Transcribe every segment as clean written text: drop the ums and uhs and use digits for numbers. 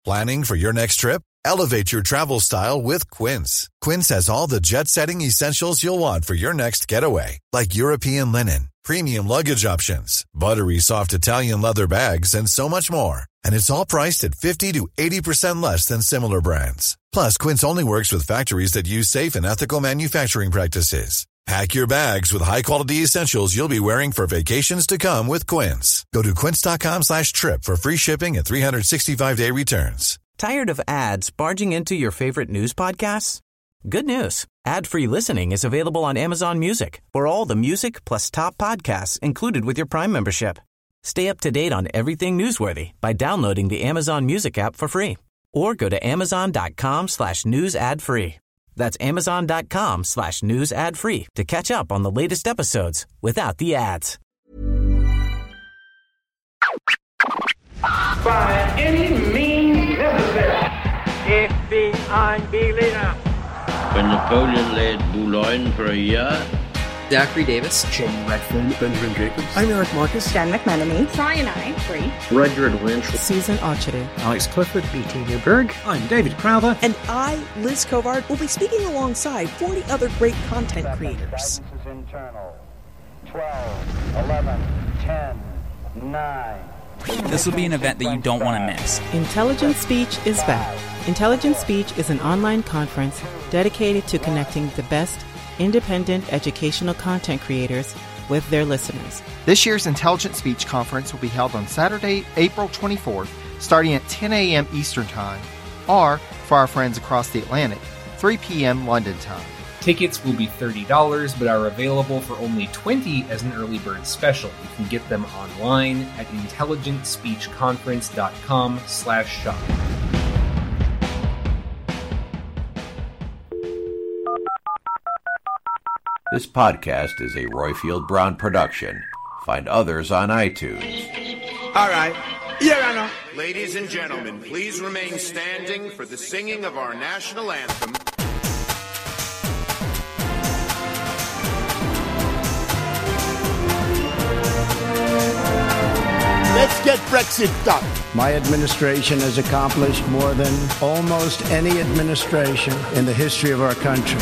Planning for your next trip? Elevate your travel style with Quince. Quince has all the jet-setting essentials you'll want for your next getaway, like European linen, premium luggage options, buttery soft Italian leather bags, and so much more. And it's all priced at 50 to 80% less than similar brands. Plus, Quince only works with factories that use safe and ethical manufacturing practices. Pack your bags with high-quality essentials you'll be wearing for vacations to come with Quince. Go to quince.com/trip for free shipping and 365-day returns. Tired of ads barging into your favorite news podcasts? Good news. Ad-free listening is available on Amazon Music for all the music plus top podcasts included with your Prime membership. Stay up to date on everything newsworthy by downloading the Amazon Music app for free or go to amazon.com/news ad free. That's amazon.com/news ad free to catch up on the latest episodes without the ads. By any means necessary. FBI Berliner. When Napoleon laid Boulogne for a year. Zachary Davis, Shane Redfern, Benjamin Jacobs, I'm Eric Marcus, Jen McMenemy, Brian I, Free, Rudyard Lynch, Susan Archery, Alex Clifford, BT Newberg, I'm David Crowther, and I, Liz Covard, will be speaking alongside 40 other great content creators. 12, 11, 10, 9. This will be an event that you don't want to miss. Intelligent Speech is back. Intelligent Speech is an online conference dedicated to connecting the best independent educational content creators with their listeners. This year's Intelligent Speech Conference will be held on Saturday, April 24th, starting at 10 a.m. Eastern Time, or, for our friends across the Atlantic, 3 p.m. London time. Tickets will be $30, but are available for only $20 as an early bird special. You can get them online at intelligentspeechconference.com/shop. This podcast is a Royfield Brown production. Find others on iTunes. All right. Here I know. Ladies and gentlemen, please remain standing for the singing of our national anthem. Let's get Brexit done. My administration has accomplished more than almost any administration in the history of our country.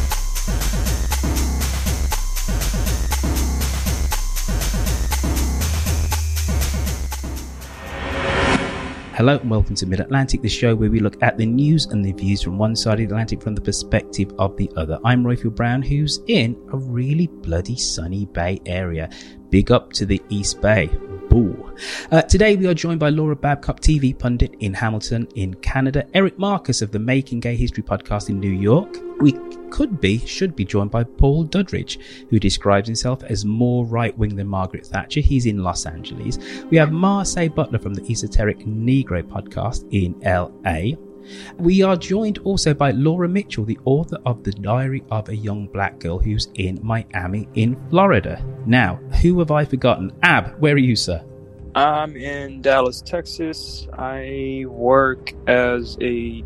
Hello and welcome to Mid-Atlantic, the show where we look at the news and the views from one side of the Atlantic from the perspective of the other. I'm Royfield Brown, who's in a really bloody sunny Bay Area. Big up to the East Bay. Boo. Today we are joined by Laura Babcock, TV pundit in Hamilton in Canada, Eric Marcus of the Making Gay History podcast in New York. We should be joined by Paul Duddridge, who describes himself as more right-wing than Margaret Thatcher. He's in Los Angeles. We have Marseille Butler from the Esoteric Negro podcast in LA. We are joined also by Laura Mitchell, the author of The Diary of a Young Black Girl, who's in Miami in Florida. Now, who have I forgotten? Ab, where are you, sir? I'm in Dallas, Texas. I work as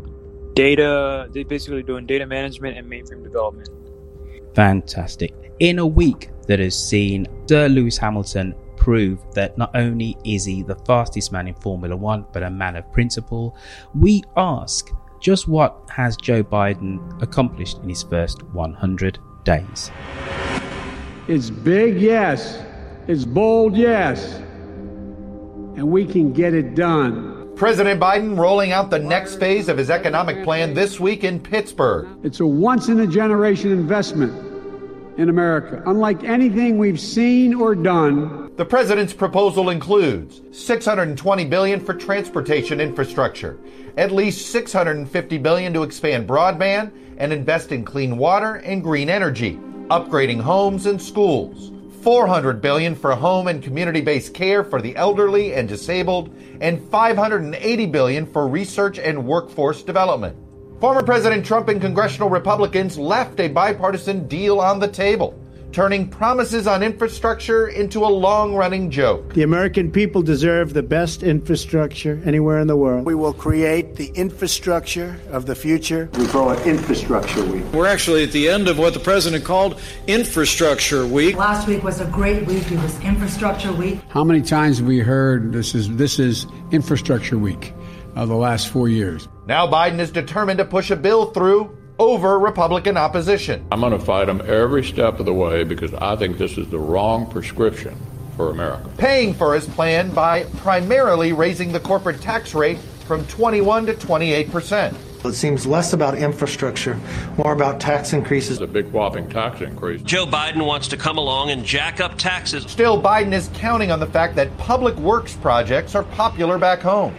basically doing data management and mainframe development. Fantastic. In a week that has seen Sir Lewis Hamilton prove that not only is he the fastest man in Formula One, but a man of principle, we ask, just what has Joe Biden accomplished in his first 100 days? It's big, yes. It's bold, yes. And we can get it done. President Biden rolling out the next phase of his economic plan this week in Pittsburgh. It's a once-in-a-generation investment in America, unlike anything we've seen or done. The president's proposal includes $620 billion for transportation infrastructure, at least $650 billion to expand broadband and invest in clean water and green energy, upgrading homes and schools, $400 billion for home and community-based care for the elderly and disabled, and $580 billion for research and workforce development. Former President Trump and congressional Republicans left a bipartisan deal on the table, turning promises on infrastructure into a long-running joke. The American people deserve the best infrastructure anywhere in the world. We will create the infrastructure of the future. We call it Infrastructure Week. We're actually at the end of what the president called Infrastructure Week. Last week was a great week. It was Infrastructure Week. How many times have we heard this is Infrastructure Week? of the last 4 years. Now Biden is determined to push a bill through over Republican opposition. I'm going to fight him every step of the way because I think this is the wrong prescription for America. Paying for his plan by primarily raising the corporate tax rate from 21 to 28%. It seems less about infrastructure, more about tax increases. A big whopping tax increase. Joe Biden wants to come along and jack up taxes. Still, Biden is counting on the fact that public works projects are popular back home.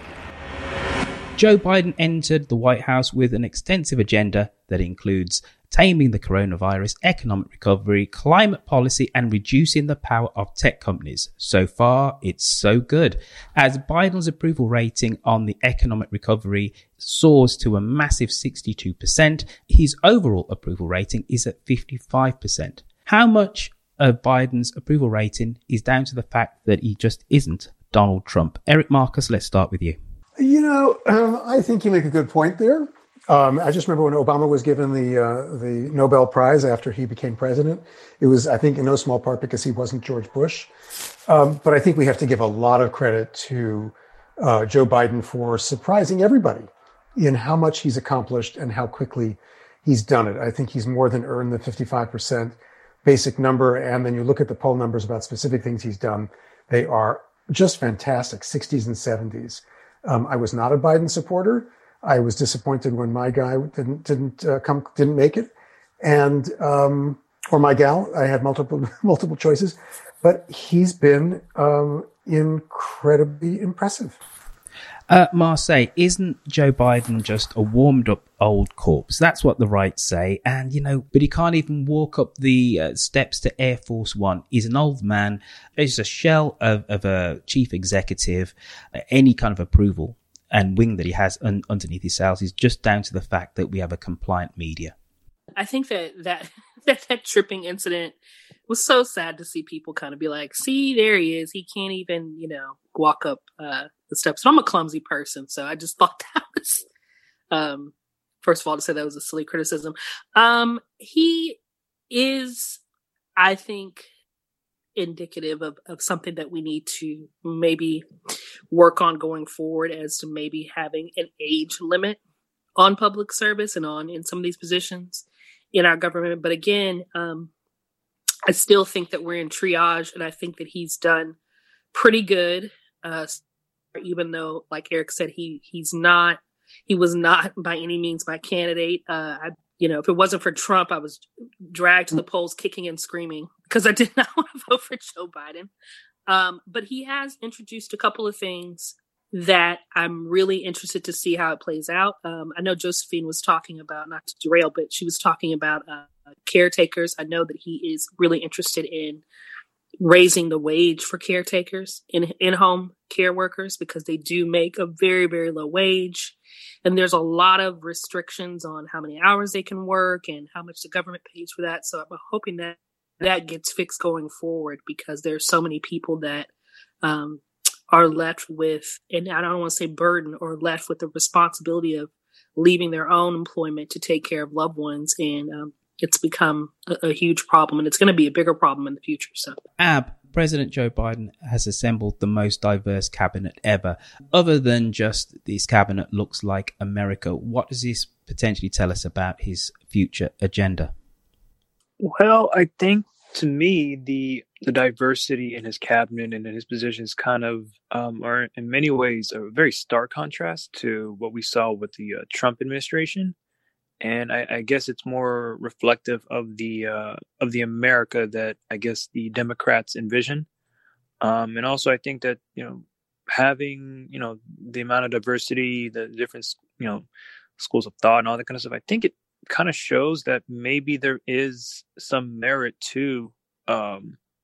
Joe Biden entered the White House with an extensive agenda that includes taming the coronavirus, economic recovery, climate policy, and reducing the power of tech companies. So far, it's so good, as Biden's approval rating on the economic recovery soars to a massive 62%. His overall approval rating is at 55%. How much of Biden's approval rating is down to the fact that he just isn't Donald Trump? Eric Marcus, let's start with you. I think you make a good point there. I just remember when Obama was given the Nobel Prize after he became president. It was, I think, in no small part because he wasn't George Bush. But I think we have to give a lot of credit to Joe Biden for surprising everybody in how much he's accomplished and how quickly he's done it. I think he's more than earned the 55% basic number. And then you look at the poll numbers about specific things he's done. They are just fantastic, 60s and 70s. I was not a Biden supporter. I was disappointed when my guy didn't make it, and or my gal. I had multiple choices, but he's been incredibly impressive. Marseille, isn't Joe Biden just a warmed up old corpse? That's what the right say. And, but he can't even walk up the steps to Air Force One. He's an old man. He's a shell of a chief executive. Any kind of approval and wing that he has underneath his sails is just down to the fact that we have a compliant media. I think that tripping incident was so sad to see people kind of be like, see, there he is. He can't even, walk up the steps. So I'm a clumsy person, so I just thought that was, first of all, to say that was a silly criticism. He is, I think, indicative of something that we need to maybe work on going forward, as to maybe having an age limit on public service and in some of these positions in our government. But again, I still think that we're in triage, and I think that he's done pretty good, even though, like Eric said, he was not by any means my candidate. If it wasn't for Trump, I was dragged to the polls kicking and screaming because I did not want to vote for Joe Biden. But he has introduced a couple of things that I'm really interested to see how it plays out. I know Josephine was talking about, not to derail, but she was talking about caretakers. I know that he is really interested in raising the wage for caretakers, in-home care workers, because they do make a very, very low wage. And there's a lot of restrictions on how many hours they can work and how much the government pays for that. So I'm hoping that gets fixed going forward, because there's so many people that are left with, and I don't want to say burden, or left with the responsibility of leaving their own employment to take care of loved ones. And it's become a huge problem, and it's going to be a bigger problem in the future. So, President Joe Biden has assembled the most diverse cabinet ever. Other than just this cabinet looks like America, what does this potentially tell us about his future agenda? Well, I think, to me, the diversity in his cabinet and in his positions kind of are in many ways a very stark contrast to what we saw with the Trump administration. And I guess it's more reflective of the America that I guess the Democrats envision. And also I think that, having, the amount of diversity, the different, schools of thought and all that kind of stuff, I think it kind of shows that maybe there is some merit to, all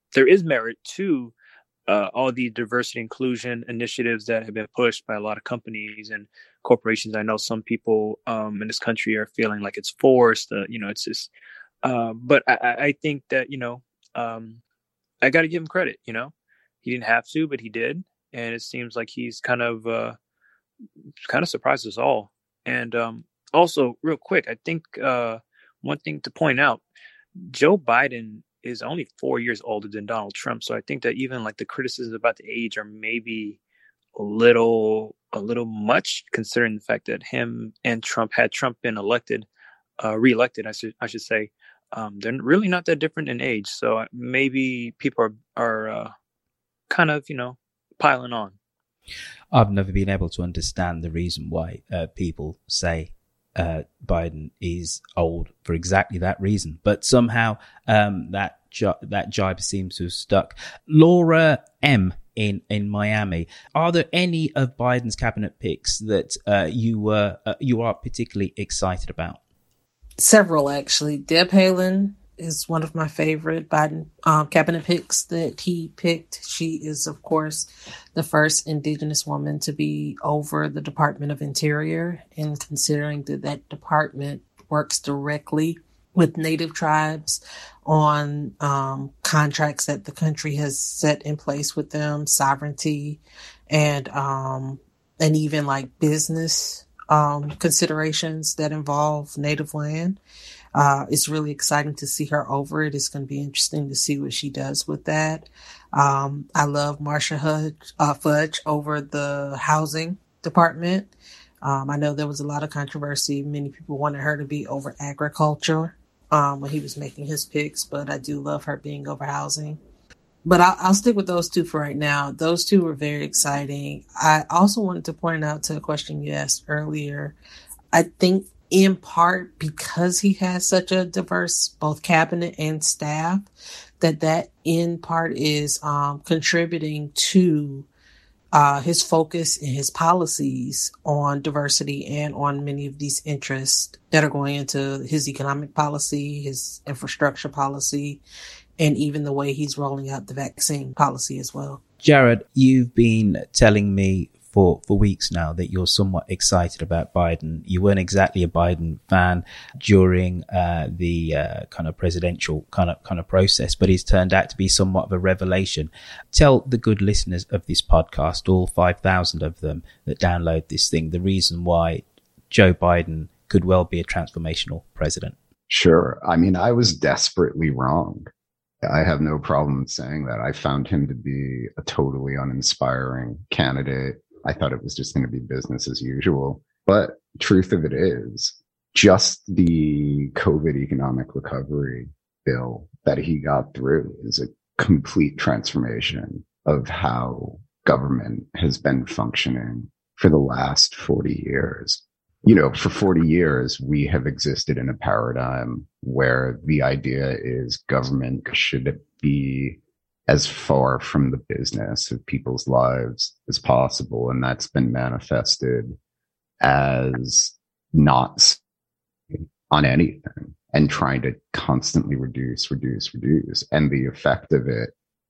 the diversity inclusion initiatives that have been pushed by a lot of companies and corporations. I know some people in this country are feeling like it's forced. It's just. But I think that I got to give him credit. He didn't have to, but he did, and it seems like he's kind of surprised us all. And also, real quick, I think one thing to point out: Joe Biden is only 4 years older than Donald Trump. So I think that even like the criticisms about the age are maybe a little much, considering the fact that him and Trump, had Trump been reelected, I should say, they're really not that different in age. So maybe people are kind of, piling on. I've never been able to understand the reason why people say Biden is old for exactly that reason, but somehow that jibe seems to have stuck. Laura M. in Miami, are there any of Biden's cabinet picks that you are particularly excited about? Several, actually. Deb Haaland is one of my favorite Biden cabinet picks that he picked. She is, of course, the first Indigenous woman to be over the Department of Interior, and considering that department works directly with Native tribes on contracts that the country has set in place with them, sovereignty, and even like business considerations that involve Native land. It's really exciting to see her over it. It's going to be interesting to see what she does with that. I love Marsha Fudge over the housing department. I know there was a lot of controversy. Many people wanted her to be over agriculture when he was making his picks, but I do love her being over housing. But I'll stick with those two for right now. Those two were very exciting. I also wanted to point out to a question you asked earlier. I think in part because he has such a diverse both cabinet and staff, that in part is contributing to his focus and his policies on diversity and on many of these interests that are going into his economic policy, his infrastructure policy, and even the way he's rolling out the vaccine policy as well. Jared, you've been telling me for weeks now that you're somewhat excited about Biden. You weren't exactly a Biden fan during the kind of presidential kind of process, but he's turned out to be somewhat of a revelation. Tell the good listeners of this podcast, all 5,000 of them that download this thing, the reason why Joe Biden could well be a transformational president. Sure. I mean, I was desperately wrong. I have no problem saying that. I found him to be a totally uninspiring candidate. I thought it was just going to be business as usual. But truth of it is, just the COVID economic recovery bill that he got through is a complete transformation of how government has been functioning for the last 40 years. For 40 years, we have existed in a paradigm where the idea is government should be as far from the business of people's lives as possible. And that's been manifested as not on anything and trying to constantly reduce. And the effect of it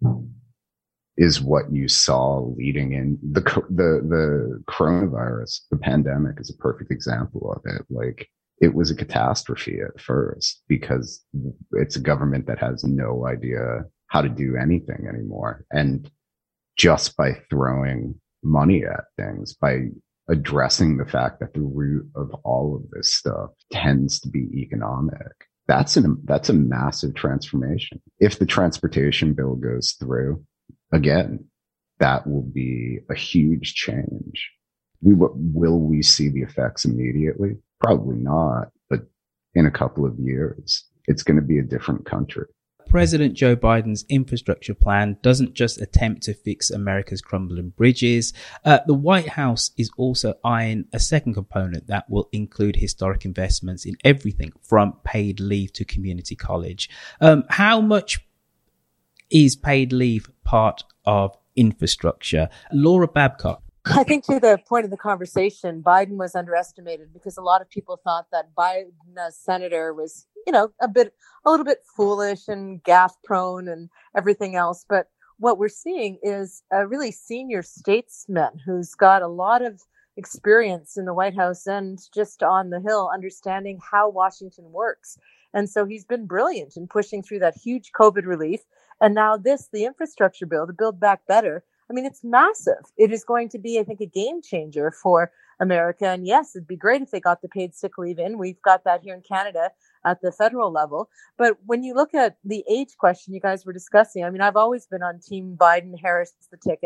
is what you saw leading in the coronavirus. The pandemic is a perfect example of it. Like, it was a catastrophe at first because it's a government that has no idea how to do anything anymore. And just by throwing money at things, by addressing the fact that the root of all of this stuff tends to be economic, that's a massive transformation. If the transportation bill goes through, again, that will be a huge change. Will we see the effects immediately? Probably not, but in a couple of years, it's going to be a different country. President Joe Biden's infrastructure plan doesn't just attempt to fix America's crumbling bridges. The White House is also eyeing a second component that will include historic investments in everything from paid leave to community college. How much is paid leave part of infrastructure? Laura Babcock. I think to the point of the conversation, Biden was underestimated because a lot of people thought that Biden as senator was, a little bit foolish and gaffe prone and everything else. But what we're seeing is a really senior statesman who's got a lot of experience in the White House and just on the Hill, understanding how Washington works. And so he's been brilliant in pushing through that huge COVID relief. And now the infrastructure bill, the Build Back Better, I mean, it's massive. It is going to be, I think, a game changer for America. And yes, it'd be great if they got the paid sick leave in. We've got that here in Canada at the federal level. But when you look at the age question you guys were discussing, I mean, I've always been on Team Biden, Harris the ticket.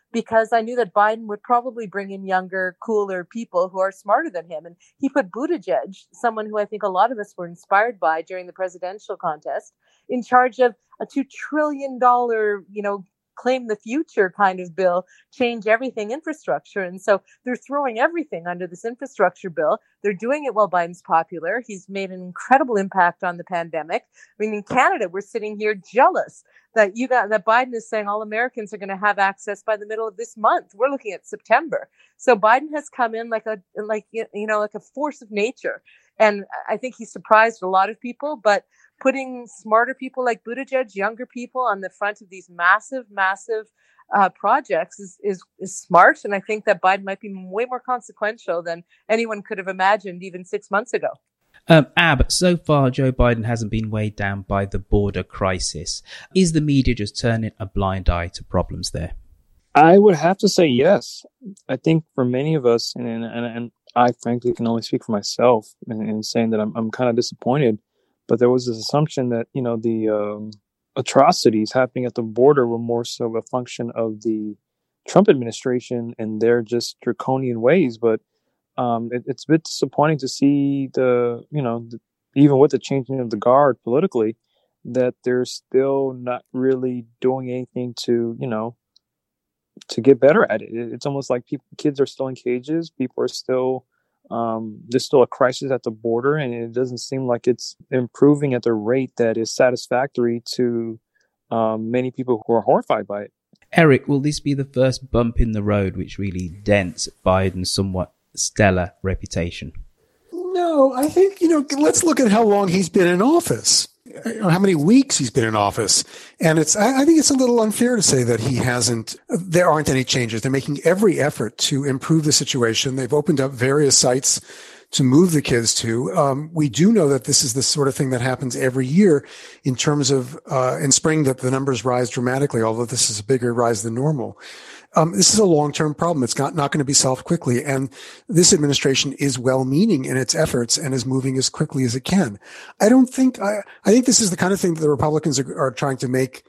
because I knew that Biden would probably bring in younger, cooler people who are smarter than him. And he put Buttigieg, someone who I think a lot of us were inspired by during the presidential contest, in charge of a $2 trillion, claim the future kind of bill, change everything infrastructure. And so they're throwing everything under this infrastructure bill. They're doing it while Biden's popular. He's made an incredible impact on the pandemic. I mean, in Canada, we're sitting here jealous that Biden is saying all Americans are going to have access by the middle of this month. We're looking at September. So Biden has come in like a force of nature. And I think he surprised a lot of people, but putting smarter people like Buttigieg, younger people on the front of these massive projects is smart. And I think that Biden might be way more consequential than anyone could have imagined even 6 months ago. Ab, so far Joe Biden hasn't been weighed down by the border crisis. Is the media just turning a blind eye to problems there? I would have to say yes. I think for many of us, and I frankly can only speak for myself in saying that I'm kind of disappointed, but there was this assumption that, the atrocities happening at the border were more so a function of the Trump administration and their just draconian ways. But it's a bit disappointing to see even with the changing of the guard politically, that they're still not really doing anything to get better at it. It's almost like kids are still in cages. People are still, there's still a crisis at the border, and it doesn't seem like it's improving at the rate that is satisfactory to many people who are horrified by it. Eric, will this be the first bump in the road which really dents Biden's somewhat stellar reputation? No, I think, let's look at how long he's been in office. How many weeks he's been in office. And I think it's a little unfair to say that there aren't any changes. They're making every effort to improve the situation. They've opened up various sites to move the kids to. We do know that this is the sort of thing that happens every year in terms of, in spring, that the numbers rise dramatically, although this is a bigger rise than normal. This is a long-term problem. It's not going to be solved quickly. And this administration is well-meaning in its efforts and is moving as quickly as it can. I think this is the kind of thing that the Republicans are trying to make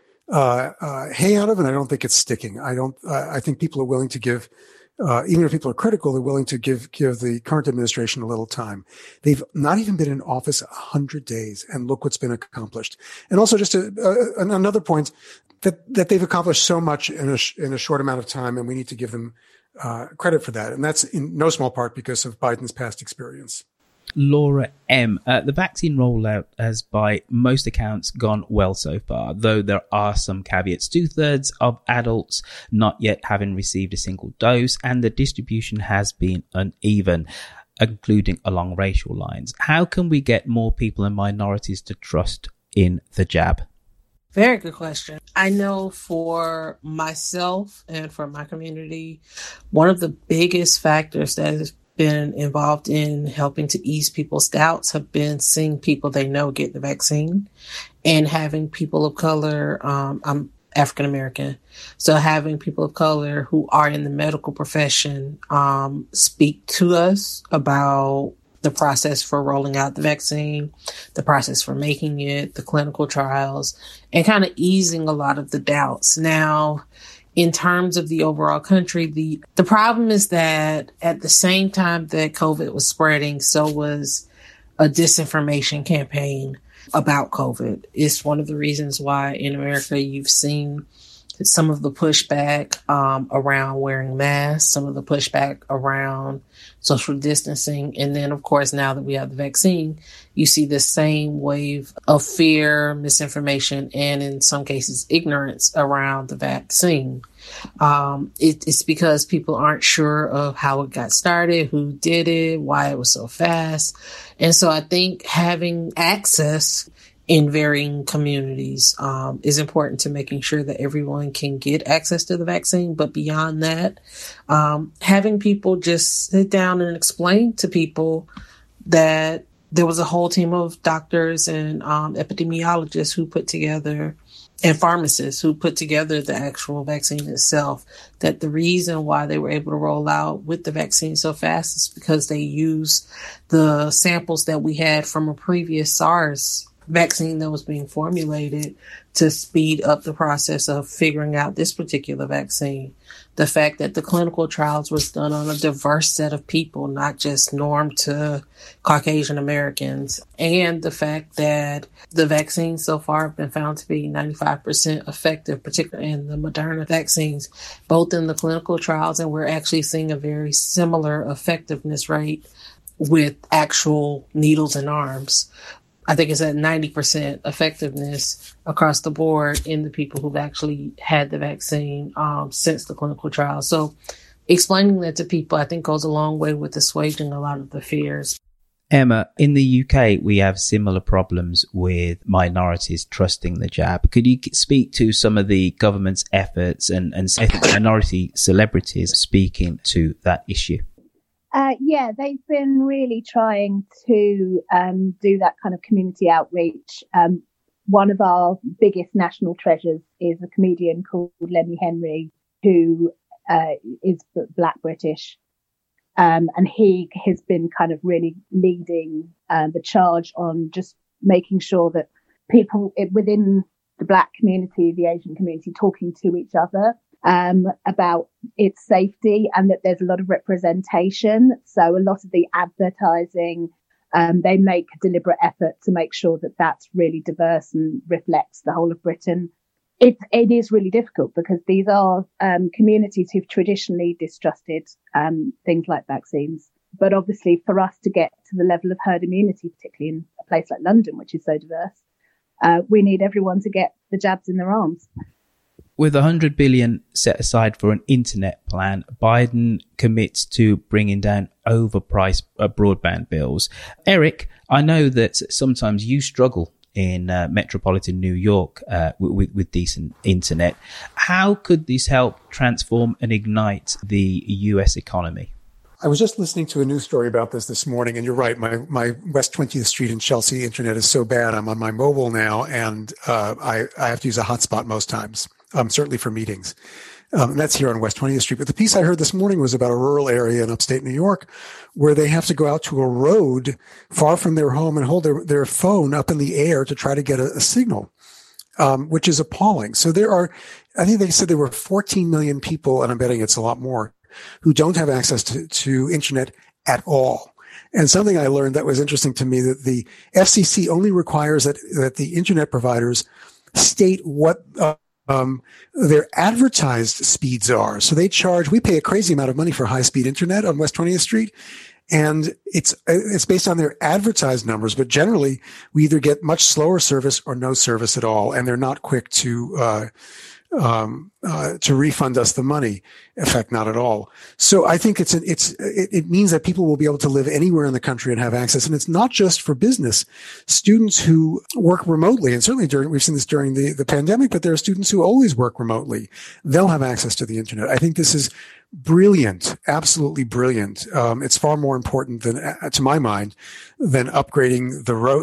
hay out of, and I don't think it's sticking. I think people are willing to give, even if people are critical, they're willing to give the current administration a little time. They've not even been in office 100 days, and look what's been accomplished. And also just another point, that they've accomplished so much in a short amount of time, and we need to give them credit for that. And that's in no small part because of Biden's past experience. Laura M. The vaccine rollout has, by most accounts, gone well so far, though there are some caveats. 2/3 of adults not yet having received a single dose, and the distribution has been uneven, including along racial lines. How can we get more people and minorities to trust in the jab? Very good question. I know for myself and for my community, one of the biggest factors that has been involved in helping to ease people's doubts have been seeing people they know get the vaccine and having people of color. I'm African American, so having people of color who are in the medical profession speak to us about the process for rolling out the vaccine, the process for making it, the clinical trials, and kind of easing a lot of the doubts. Now, in terms of the overall country, the problem is that at the same time that COVID was spreading, so was a disinformation campaign about COVID. It's one of the reasons why in America you've seen some of the pushback around wearing masks, some of the pushback around social distancing. And then, of course, now that we have the vaccine, you see the same wave of fear, misinformation, and in some cases, ignorance around the vaccine. It's because people aren't sure of how it got started, who did it, why it was so fast. And so I think having access in varying communities is important to making sure that everyone can get access to the vaccine. But beyond that, having people just sit down and explain to people that there was a whole team of doctors and epidemiologists who put together, and pharmacists who put together the actual vaccine itself, that the reason why they were able to roll out with the vaccine so fast is because they used the samples that we had from a previous SARS vaccine that was being formulated to speed up the process of figuring out this particular vaccine. the fact that the clinical trials was done on a diverse set of people, not just norm to Caucasian Americans, and the fact that the vaccines so far have been found to be 95% effective, particularly in the Moderna vaccines, both in the clinical trials, and we're actually seeing a very similar effectiveness rate with actual needles and arms. I think it's at 90% effectiveness across the board in the people who've actually had the vaccine since the clinical trial. So explaining that to people, I think, goes a long way with assuaging a lot of the fears. Emma, in the UK, we have similar problems with minorities trusting the jab. Could you speak to some of the government's efforts and minority celebrities speaking to that issue? Yeah, they've been really trying to do that kind of community outreach. One of our biggest national treasures is a comedian called Lenny Henry, who is Black British. And he has been kind of really leading the charge on just making sure that people within the Black community, the Asian community, talking to each other about its safety, and that there's a lot of representation. So a lot of the advertising, they make a deliberate effort to make sure that that's really diverse and reflects the whole of Britain. It is really difficult because these are communities who've traditionally distrusted things like vaccines. But obviously for us to get to the level of herd immunity, particularly in a place like London, which is so diverse, we need everyone to get the jabs in their arms. With $100 billion set aside for an internet plan, Biden commits to bringing down overpriced broadband bills. Eric, I know that sometimes you struggle in metropolitan New York with decent internet. How could this help transform and ignite the US economy? I was just listening to a news story about this morning, and you're right. My West 20th Street in Chelsea internet is so bad. I'm on my mobile now, and I have to use a hotspot most times. Certainly for meetings. That's here on West 20th Street. But the piece I heard this morning was about a rural area in upstate New York where they have to go out to a road far from their home and hold their phone up in the air to try to get a signal, which is appalling. So I think they said there were 14 million people, and I'm betting it's a lot more, who don't have access to internet at all. And something I learned that was interesting to me, that the FCC only requires that the internet providers state what their advertised speeds are. So we pay a crazy amount of money for high-speed internet on West 20th Street, and it's based on their advertised numbers, but generally we either get much slower service or no service at all, and they're not quick to refund us the money. In fact, not at all. So I think it means that people will be able to live anywhere in the country and have access. And it's not just for business. Students who work remotely, and certainly we've seen this during the pandemic, but there are students who always work remotely. They'll have access to the internet. I think this is brilliant, absolutely brilliant. It's far more important to my mind, than upgrading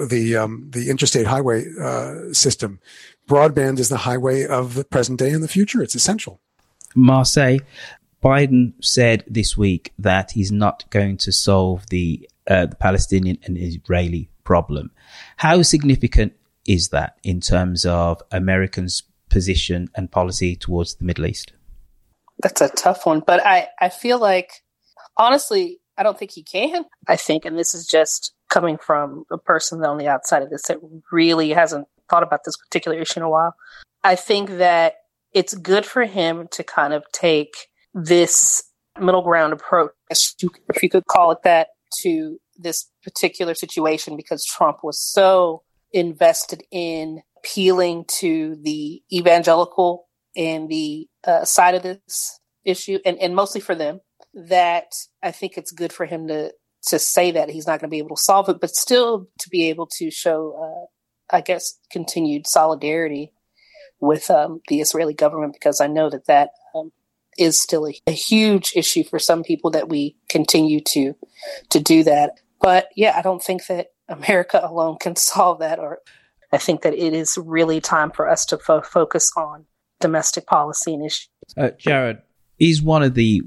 the interstate highway system. Broadband is the highway of the present day and the future. It's essential. Marseille, Biden said this week that he's not going to solve the Palestinian and Israeli problem. How significant is that in terms of Americans' position and policy towards the Middle East? That's a tough one, but I feel like, honestly, I don't think he can. I think, and this is just coming from a person on the outside of this that really hasn't thought about this particular issue in a while. I think that it's good for him to kind of take this middle ground approach, if you could call it that, to this particular situation, because Trump was so invested in appealing to the evangelical and the side of this issue, and mostly for them, that I think it's good for him to say that he's not going to be able to solve it, but still to be able to show, I guess, continued solidarity with the Israeli government, because I know that is still a huge issue for some people, that we continue to do that. But yeah, I don't think that America alone can solve that. Or I think that it is really time for us to focus on domestic policy and issues. Jared, is one of the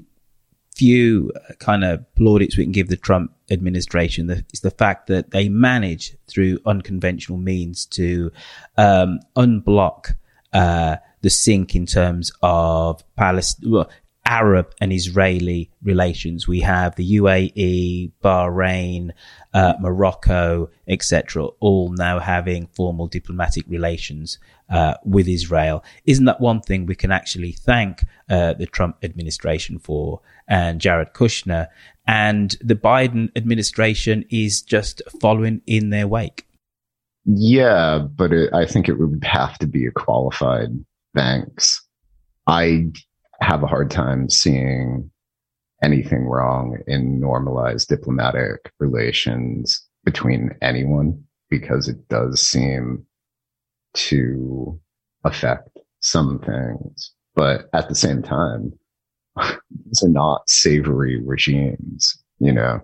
few kind of plaudits we can give the Trump administration is the fact that they manage through unconventional means to unblock the sink in terms of Arab and Israeli relations. We have the UAE, Bahrain, Morocco, etc., all now having formal diplomatic relations with Israel. Isn't that one thing we can actually thank the Trump administration for, and Jared Kushner? And the Biden administration is just following in their wake. Yeah, but I think it would have to be a qualified thanks. I have a hard time seeing anything wrong in normalized diplomatic relations between anyone, because it does seem to affect some things. But at the same time, these are not savory regimes, you know?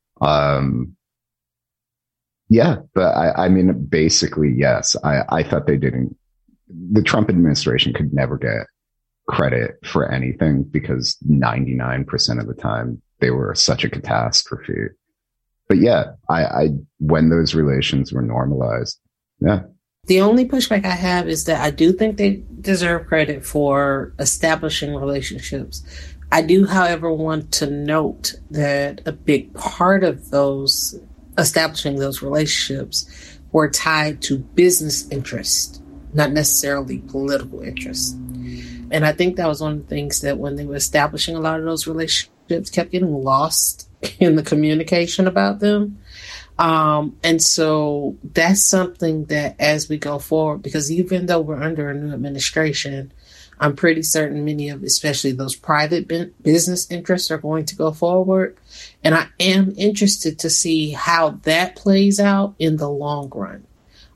Yeah, but I mean, basically, yes. I thought the Trump administration could never get credit for anything, because 99% of the time they were such a catastrophe. But yeah, when those relations were normalized, yeah. The only pushback I have is that I do think they deserve credit for establishing relationships. I do, however, want to note that a big part of those establishing those relationships were tied to business interest, not necessarily political interest. And I think that was one of the things that when they were establishing a lot of those relationships kept getting lost in the communication about them. And so that's something that as we go forward, because even though we're under a new administration, I'm pretty certain many of, especially those private business interests, are going to go forward. And I am interested to see how that plays out in the long run.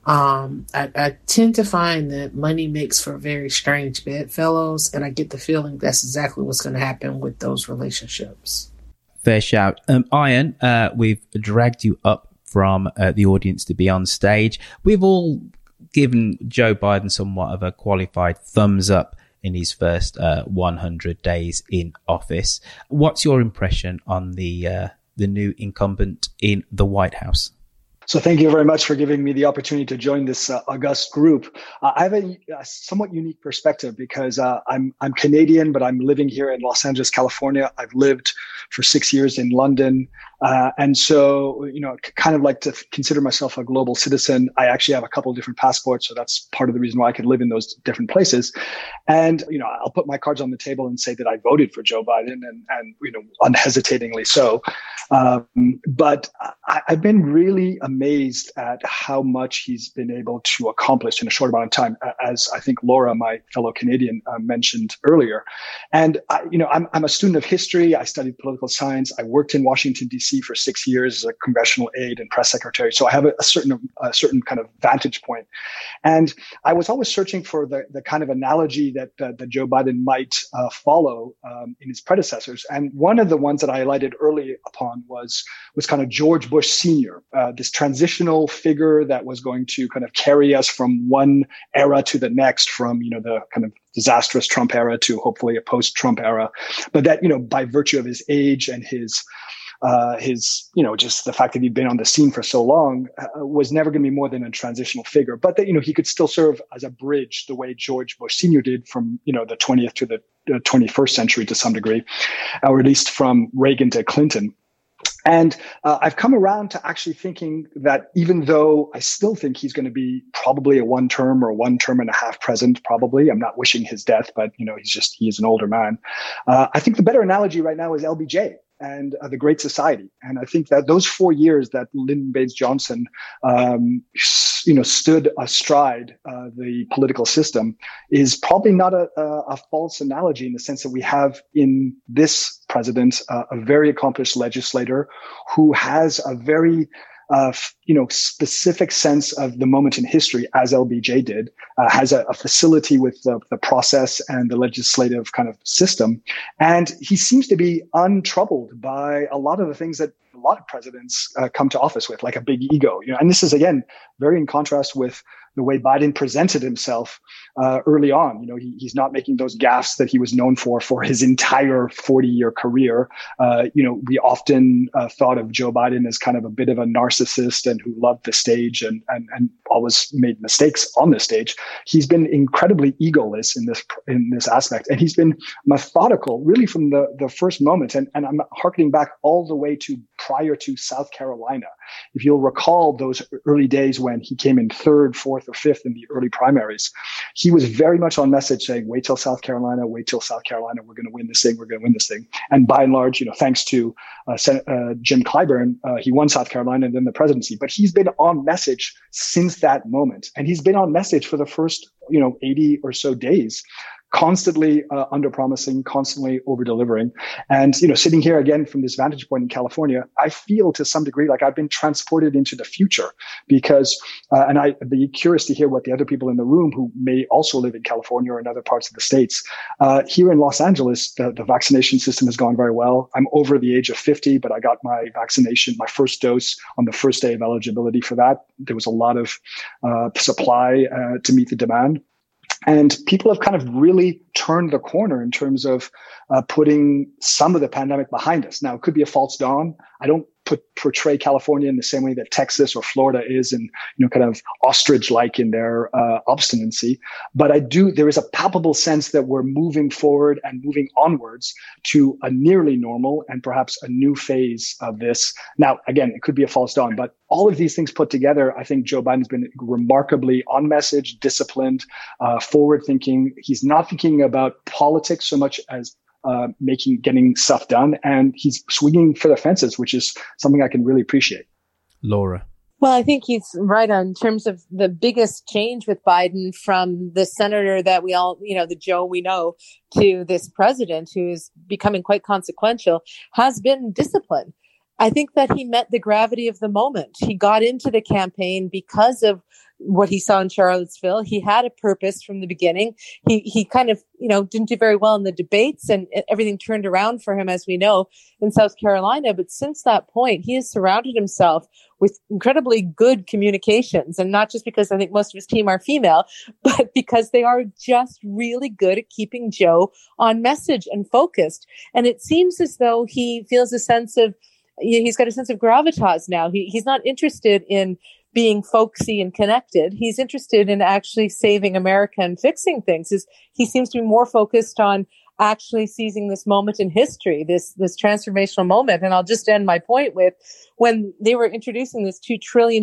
I tend to find that money makes for very strange bedfellows, and I get the feeling that's exactly what's going to happen with those relationships. Fair shout. Ian, we've dragged you up from the audience to be on stage. We've all given Joe Biden somewhat of a qualified thumbs up in his first 100 days in office. What's your impression on the new incumbent in the White House? So thank you very much for giving me the opportunity to join this august group. I have a somewhat unique perspective because I'm Canadian, but I'm living here in Los Angeles, California. I've lived for 6 years in London. And so, you know, kind of like to consider myself a global citizen. I actually have a couple of different passports, so that's part of the reason why I could live in those different places. And, you know, I'll put my cards on the table and say that I voted for Joe Biden and you know, unhesitatingly so. But I've been really amazed at how much he's been able to accomplish in a short amount of time, as I think Laura, my fellow Canadian, mentioned earlier. And, you know, I'm a student of history. I studied political science. I worked in Washington, D.C. for 6 years as a congressional aide and press secretary. So I have a certain kind of vantage point. And I was always searching for the kind of analogy that Joe Biden might follow in his predecessors. And one of the ones that I highlighted early upon was kind of George Bush Sr., this transitional figure that was going to kind of carry us from one era to the next, from, you know, the kind of disastrous Trump era to hopefully a post-Trump era. But that, you know, by virtue of his age and his, you know, just the fact that he'd been on the scene for so long, was never going to be more than a transitional figure, but that, you know, he could still serve as a bridge the way George Bush Sr. did from, you know, the 20th to the 21st century to some degree, or at least from Reagan to Clinton. And I've come around to actually thinking that even though I still think he's going to be probably a one term and a half president, probably, I'm not wishing his death, but, you know, he is an older man. I think the better analogy right now is LBJ and the Great Society. And I think that those 4 years that Lyndon Baines Johnson, you know, stood astride the political system is probably not a false analogy, in the sense that we have in this president a very accomplished legislator who has a very you know, specific sense of the moment in history, as LBJ did, has a facility with the process and the legislative kind of system. And he seems to be untroubled by a lot of the things that a lot of presidents come to office with, like a big ego. You know, and this is, again, very in contrast with the way Biden presented himself early on. You know, he's not making those gaffes that he was known for his entire 40-year career. You know, we often thought of Joe Biden as kind of a bit of a narcissist and who loved the stage and always made mistakes on this stage. He's been incredibly egoless in this aspect, and he's been methodical really from the first moment. And I'm harkening back all the way to prior to South Carolina. If you'll recall those early days when he came in 3rd, 4th, or 5th in the early primaries, he was very much on message saying, wait till South Carolina, we're going to win this thing. And by and large, thanks to Jim Clyburn, he won South Carolina and then the presidency. But he's been on message since that moment. And he's been on message for the first, 80 or so days, constantly under-promising, constantly over-delivering. And, sitting here again from this vantage point in California, I feel to some degree like I've been transported into the future because, and I'd be curious to hear what the other people in the room who may also live in California or in other parts of the states. Here in Los Angeles, the vaccination system has gone very well. I'm over the age of 50, but I got my vaccination, my first dose on the first day of eligibility for that. There was a lot of supply to meet the demand. And people have kind of really turned the corner in terms of putting some of the pandemic behind us. Now, it could be a false dawn. I don't portray California in the same way that Texas or Florida is, and kind of ostrich-like in their obstinacy. But there is a palpable sense that we're moving forward and moving onwards to a nearly normal and perhaps a new phase of this. Now, again, it could be a false dawn, but all of these things put together, I think Joe Biden's been remarkably on message, disciplined, forward-thinking. He's not thinking about politics so much as getting stuff done, and he's swinging for the fences, which is something I can really appreciate. Laura. Well, I think he's right on terms of the biggest change with Biden from the senator that we all, the Joe we know, to this president who is becoming quite consequential, has been discipline. I think that he met the gravity of the moment. He got into the campaign because of what he saw in Charlottesville. He had a purpose from the beginning. He kind of, didn't do very well in the debates, and everything turned around for him, as we know, in South Carolina. But since that point, he has surrounded himself with incredibly good communications, and not just because I think most of his team are female, but because they are just really good at keeping Joe on message and focused. And it seems as though he feels a sense of, he's got a sense of gravitas now. He's not interested in being folksy and connected. He's interested in actually saving America and fixing things. He seems to be more focused on actually seizing this moment in history, this transformational moment. And I'll just end my point with, when they were introducing this $2 trillion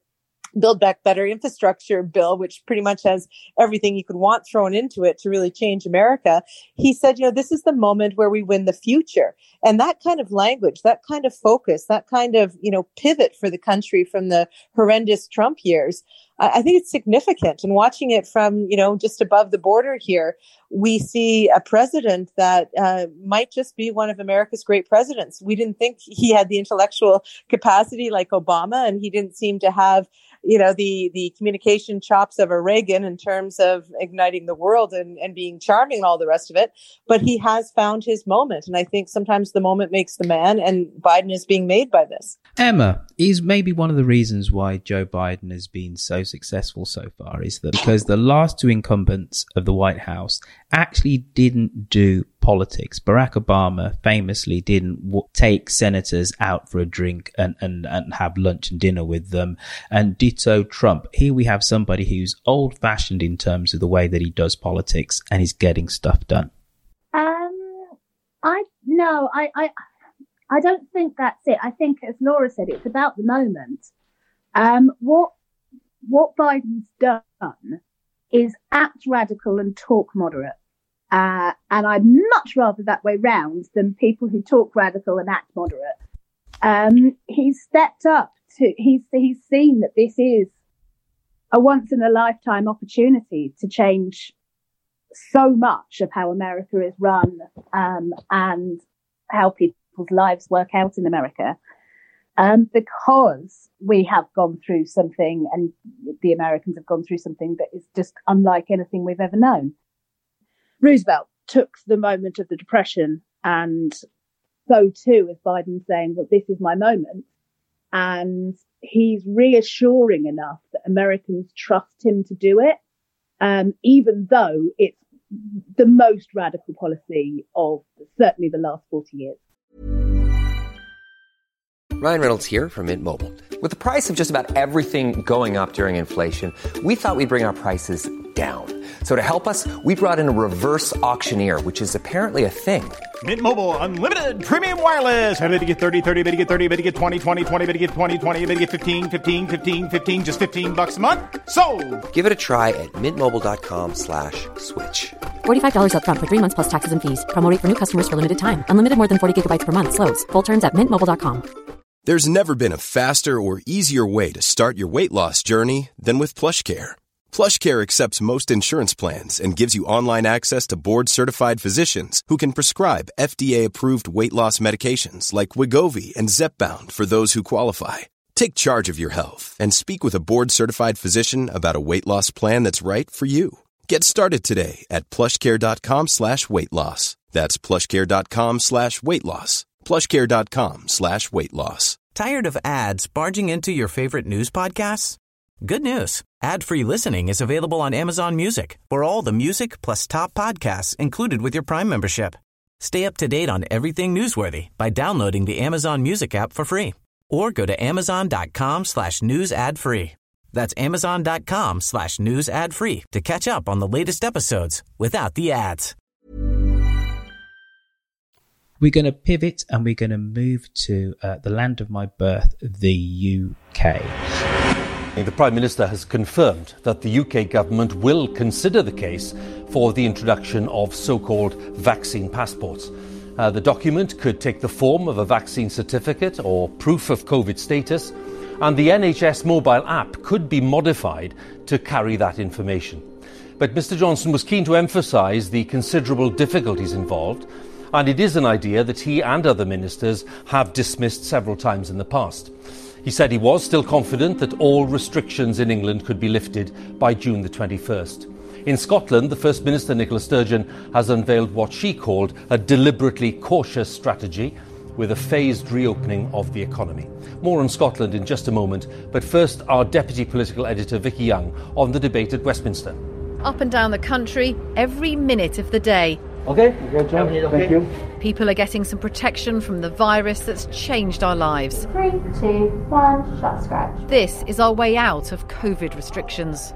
Build Back Better infrastructure bill, which pretty much has everything you could want thrown into it to really change America, he said, this is the moment where we win the future. And that kind of language, that kind of focus, that kind of, pivot for the country from the horrendous Trump years, I think it's significant. And watching it from, just above the border here, we see a president that might just be one of America's great presidents. We didn't think he had the intellectual capacity like Obama, and he didn't seem to have the communication chops of a Reagan in terms of igniting the world and being charming and all the rest of it. But he has found his moment. And I think sometimes the moment makes the man, and Biden is being made by this. Emma, is maybe one of the reasons why Joe Biden has been so successful so far is that because the last two incumbents of the White House actually didn't do politics. Barack Obama famously didn't take senators out for a drink and have lunch and dinner with them. And ditto Trump. Here we have somebody who's old fashioned in terms of the way that he does politics, and he's getting stuff done. I don't think that's it. I think, as Laura said, it's about the moment. What Biden's done is act radical and talk moderate. And I'd much rather that way round than people who talk radical and act moderate. He's stepped up he's seen that this is a once in a lifetime opportunity to change so much of how America is run, and how people's lives work out in America. Because we have gone through something, and the Americans have gone through something that is just unlike anything we've ever known. Roosevelt took the moment of the Depression, and so too is Biden saying, well, this is my moment. And he's reassuring enough that Americans trust him to do it, even though it's the most radical policy of certainly the last 40 years. Ryan Reynolds here from Mint Mobile. With the price of just about everything going up during inflation, we thought we'd bring our prices down. So to help us, we brought in a reverse auctioneer, which is apparently a thing. Mint Mobile Unlimited Premium Wireless. How to get 30, 30, bit to get 30, bit to get 20, 20, 20, bit to get 20, 20, bit to get 15, 15, 15, 15, just $15 a month? Sold! Give it a try at mintmobile.com/switch. $45 up front for 3 months plus taxes and fees. Promo rate for new customers for limited time. Unlimited more than 40 gigabytes per month. Slows full terms at mintmobile.com. There's never been a faster or easier way to start your weight loss journey than with PlushCare. PlushCare accepts most insurance plans and gives you online access to board-certified physicians who can prescribe FDA-approved weight loss medications like Wegovy and Zepbound for those who qualify. Take charge of your health and speak with a board-certified physician about a weight loss plan that's right for you. Get started today at plushcare.com/weight loss. That's plushcare.com/weight loss. plushcare.com/weight loss. Tired of ads barging into your favorite news podcasts? Good news. Ad-free listening is available on Amazon Music for all the music plus top podcasts included with your Prime membership. Stay up to date on everything newsworthy by downloading the Amazon Music app for free or go to amazon.com/news ad free. That's amazon.com/news ad free to catch up on the latest episodes without the ads. We're going to pivot and we're going to move to the land of my birth, the UK. The Prime Minister has confirmed that the UK government will consider the case for the introduction of so-called vaccine passports. The document could take the form of a vaccine certificate or proof of COVID status, and the NHS mobile app could be modified to carry that information. But Mr Johnson was keen to emphasise the considerable difficulties involved, and it is an idea that he and other ministers have dismissed several times in the past. He said he was still confident that all restrictions in England could be lifted by June the 21st. In Scotland, the First Minister, Nicola Sturgeon, has unveiled what she called a deliberately cautious strategy with a phased reopening of the economy. More on Scotland in just a moment, but first our Deputy Political Editor Vicky Young on the debate at Westminster. Up and down the country, every minute of the day. Okay, John. Thank you. People are getting some protection from the virus that's changed our lives. 3, 2, 1, shut scratch. This is our way out of COVID restrictions.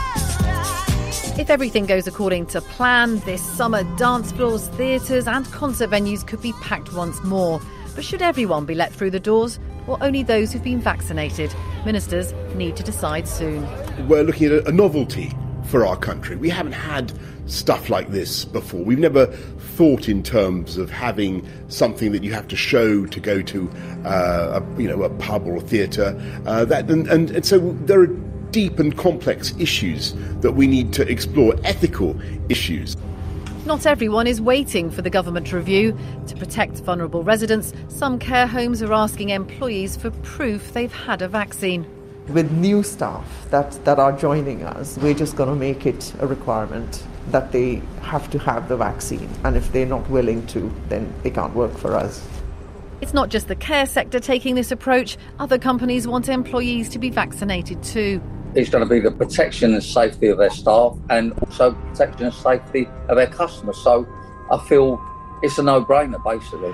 If everything goes according to plan, this summer dance floors, theatres and concert venues could be packed once more. But should everyone be let through the doors, or only those who've been vaccinated? Ministers need to decide soon. We're looking at a novelty for our country. We haven't had stuff like this before. We've never thought in terms of having something that you have to show to go to a pub or a theatre. And so there are deep and complex issues that we need to explore, ethical issues. Not everyone is waiting for the government review. To protect vulnerable residents, some care homes are asking employees for proof they've had a vaccine. With new staff that are joining us, we're just going to make it a requirement that they have to have the vaccine. And if they're not willing to, then they can't work for us. It's not just the care sector taking this approach. Other companies want employees to be vaccinated too. It's going to be the protection and safety of their staff and also protection and safety of their customers. So I feel it's a no-brainer, basically.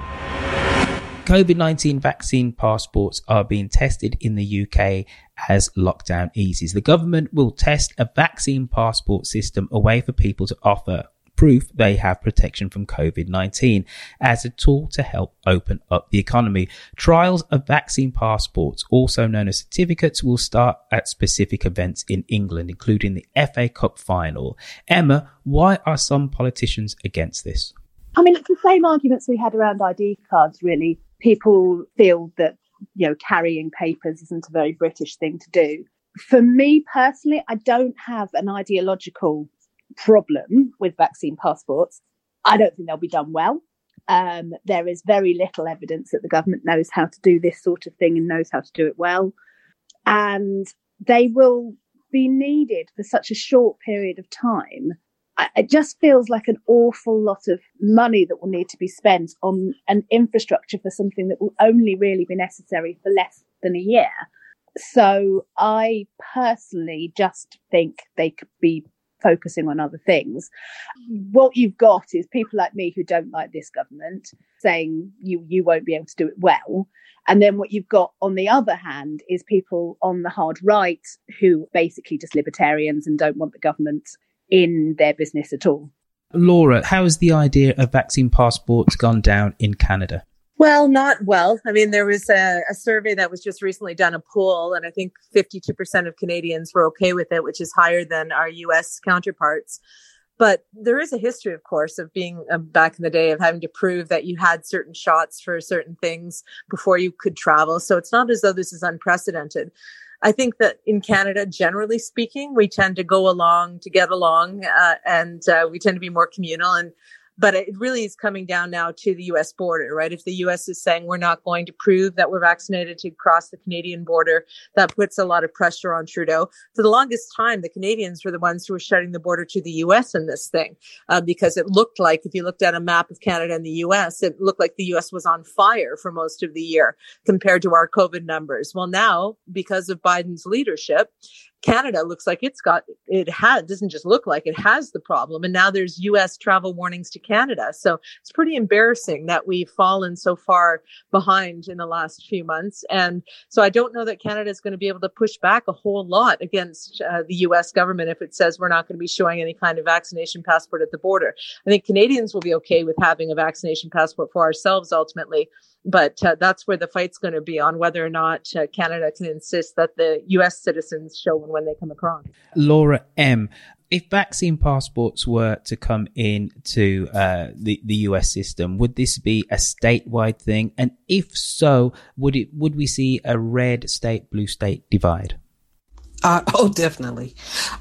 COVID-19 vaccine passports are being tested in the UK as lockdown eases. The government will test a vaccine passport system, a way for people to offer proof they have protection from COVID-19 as a tool to help open up the economy. Trials of vaccine passports, also known as certificates, will start at specific events in England, including the FA Cup final. Emma, why are some politicians against this? I mean, it's the same arguments we had around ID cards, really. People feel that, carrying papers isn't a very British thing to do. For me personally, I don't have an ideological problem with vaccine passports. I don't think they'll be done well. There is very little evidence that the government knows how to do this sort of thing and knows how to do it well. And they will be needed for such a short period of time. It just feels like an awful lot of money that will need to be spent on an infrastructure for something that will only really be necessary for less than a year. So I personally just think they could be focusing on other things. What you've got is people like me who don't like this government saying you won't be able to do it well. And then what you've got on the other hand is people on the hard right who basically just libertarians and don't want the government in their business at all. Laura, how has the idea of vaccine passports gone down in Canada? Well, not well. I mean, there was a survey that was just recently done, a poll, and I think 52% of Canadians were okay with it, which is higher than our US counterparts. But there is a history, of course, of being back in the day of having to prove that you had certain shots for certain things before you could travel. So it's not as though this is unprecedented. I think that in Canada, generally speaking, we tend to go along to get along, and we tend to be more communal. But it really is coming down now to the U.S. border, right? If the U.S. is saying we're not going to prove that we're vaccinated to cross the Canadian border, that puts a lot of pressure on Trudeau. For the longest time, the Canadians were the ones who were shutting the border to the U.S. in this thing, because it looked like, if you looked at a map of Canada and the U.S., it looked like the U.S. was on fire for most of the year compared to our COVID numbers. Well, now, because of Biden's leadership, Canada looks like it doesn't just look like it has the problem. And now there's U.S. travel warnings to Canada. So it's pretty embarrassing that we've fallen so far behind in the last few months. And so I don't know that Canada is going to be able to push back a whole lot against the U.S. government if it says we're not going to be showing any kind of vaccination passport at the border. I think Canadians will be okay with having a vaccination passport for ourselves ultimately. But that's where the fight's going to be, on whether or not Canada can insist that the U.S. citizens show one when they come across. Laura M., if vaccine passports were to come into the U.S. system, would this be a statewide thing? And if so, would we see a red state, blue state divide? Oh, definitely.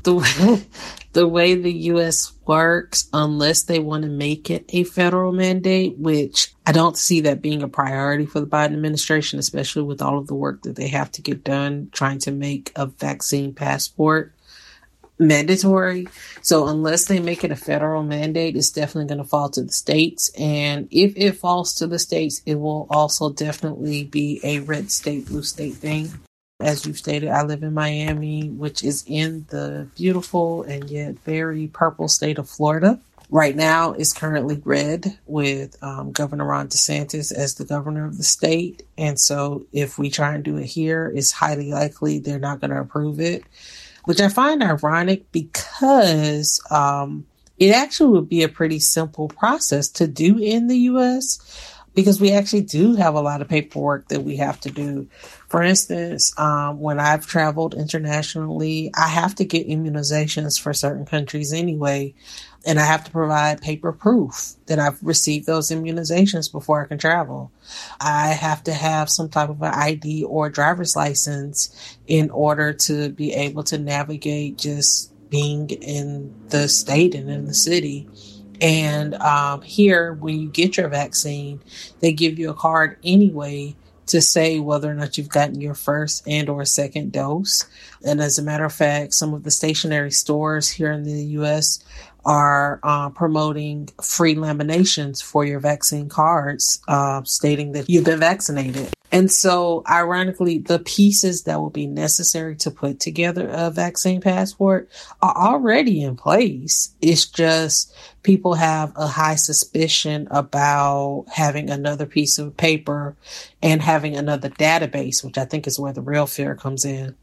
The way the U.S. works, unless they want to make it a federal mandate, which I don't see that being a priority for the Biden administration, especially with all of the work that they have to get done trying to make a vaccine passport mandatory. So unless they make it a federal mandate, it's definitely going to fall to the states. And if it falls to the states, it will also definitely be a red state, blue state thing. As you've stated, I live in Miami, which is in the beautiful and yet very purple state of Florida. Right now, it's currently red with Governor Ron DeSantis as the governor of the state. And so if we try and do it here, it's highly likely they're not going to approve it, which I find ironic because it actually would be a pretty simple process to do in the U.S., because we actually do have a lot of paperwork that we have to do. For instance, when I've traveled internationally, I have to get immunizations for certain countries anyway, and I have to provide paper proof that I've received those immunizations before I can travel. I have to have some type of an ID or driver's license in order to be able to navigate just being in the state and in the city. And here, when you get your vaccine, they give you a card anyway to say whether or not you've gotten your first and or second dose. And as a matter of fact, some of the stationary stores here in the U.S. are promoting free laminations for your vaccine cards, stating that you've been vaccinated. And so, ironically, the pieces that will be necessary to put together a vaccine passport are already in place. It's just people have a high suspicion about having another piece of paper and having another database, which I think is where the real fear comes in.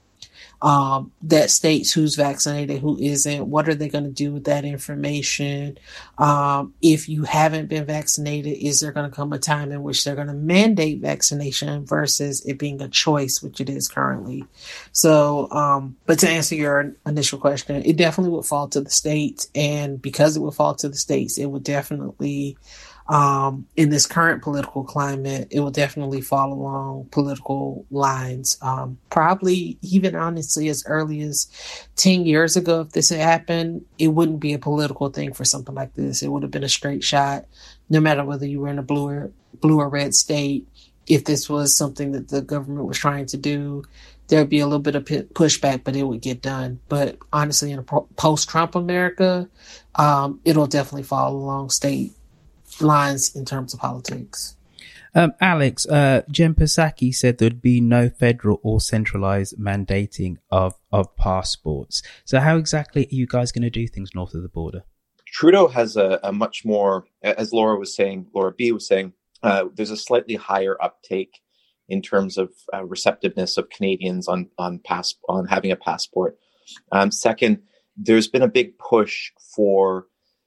That states who's vaccinated, who isn't, what are they going to do with that information? If you haven't been vaccinated, is there going to come a time in which they're going to mandate vaccination versus it being a choice, which it is currently? So, but to answer your initial question, it definitely would fall to the states. And because it would fall to the states, it would definitely, in this current political climate, it will definitely fall along political lines. Probably even honestly as early as 10 years ago, if this had happened, it wouldn't be a political thing for something like this. It would have been a straight shot, no matter whether you were in a blue or red state. If this was something that the government was trying to do, there'd be a little bit of pushback, but it would get done. But honestly, in a post-Trump America, it'll definitely fall along state lines in terms of politics. Alex, Jen Psaki said there'd be no federal or centralized mandating of passports. So how exactly are you guys going to do things north of the border? Trudeau has a much more, as Laura B was saying, there's a slightly higher uptake in terms of receptiveness of Canadians on having a passport. Second, there's been a big push for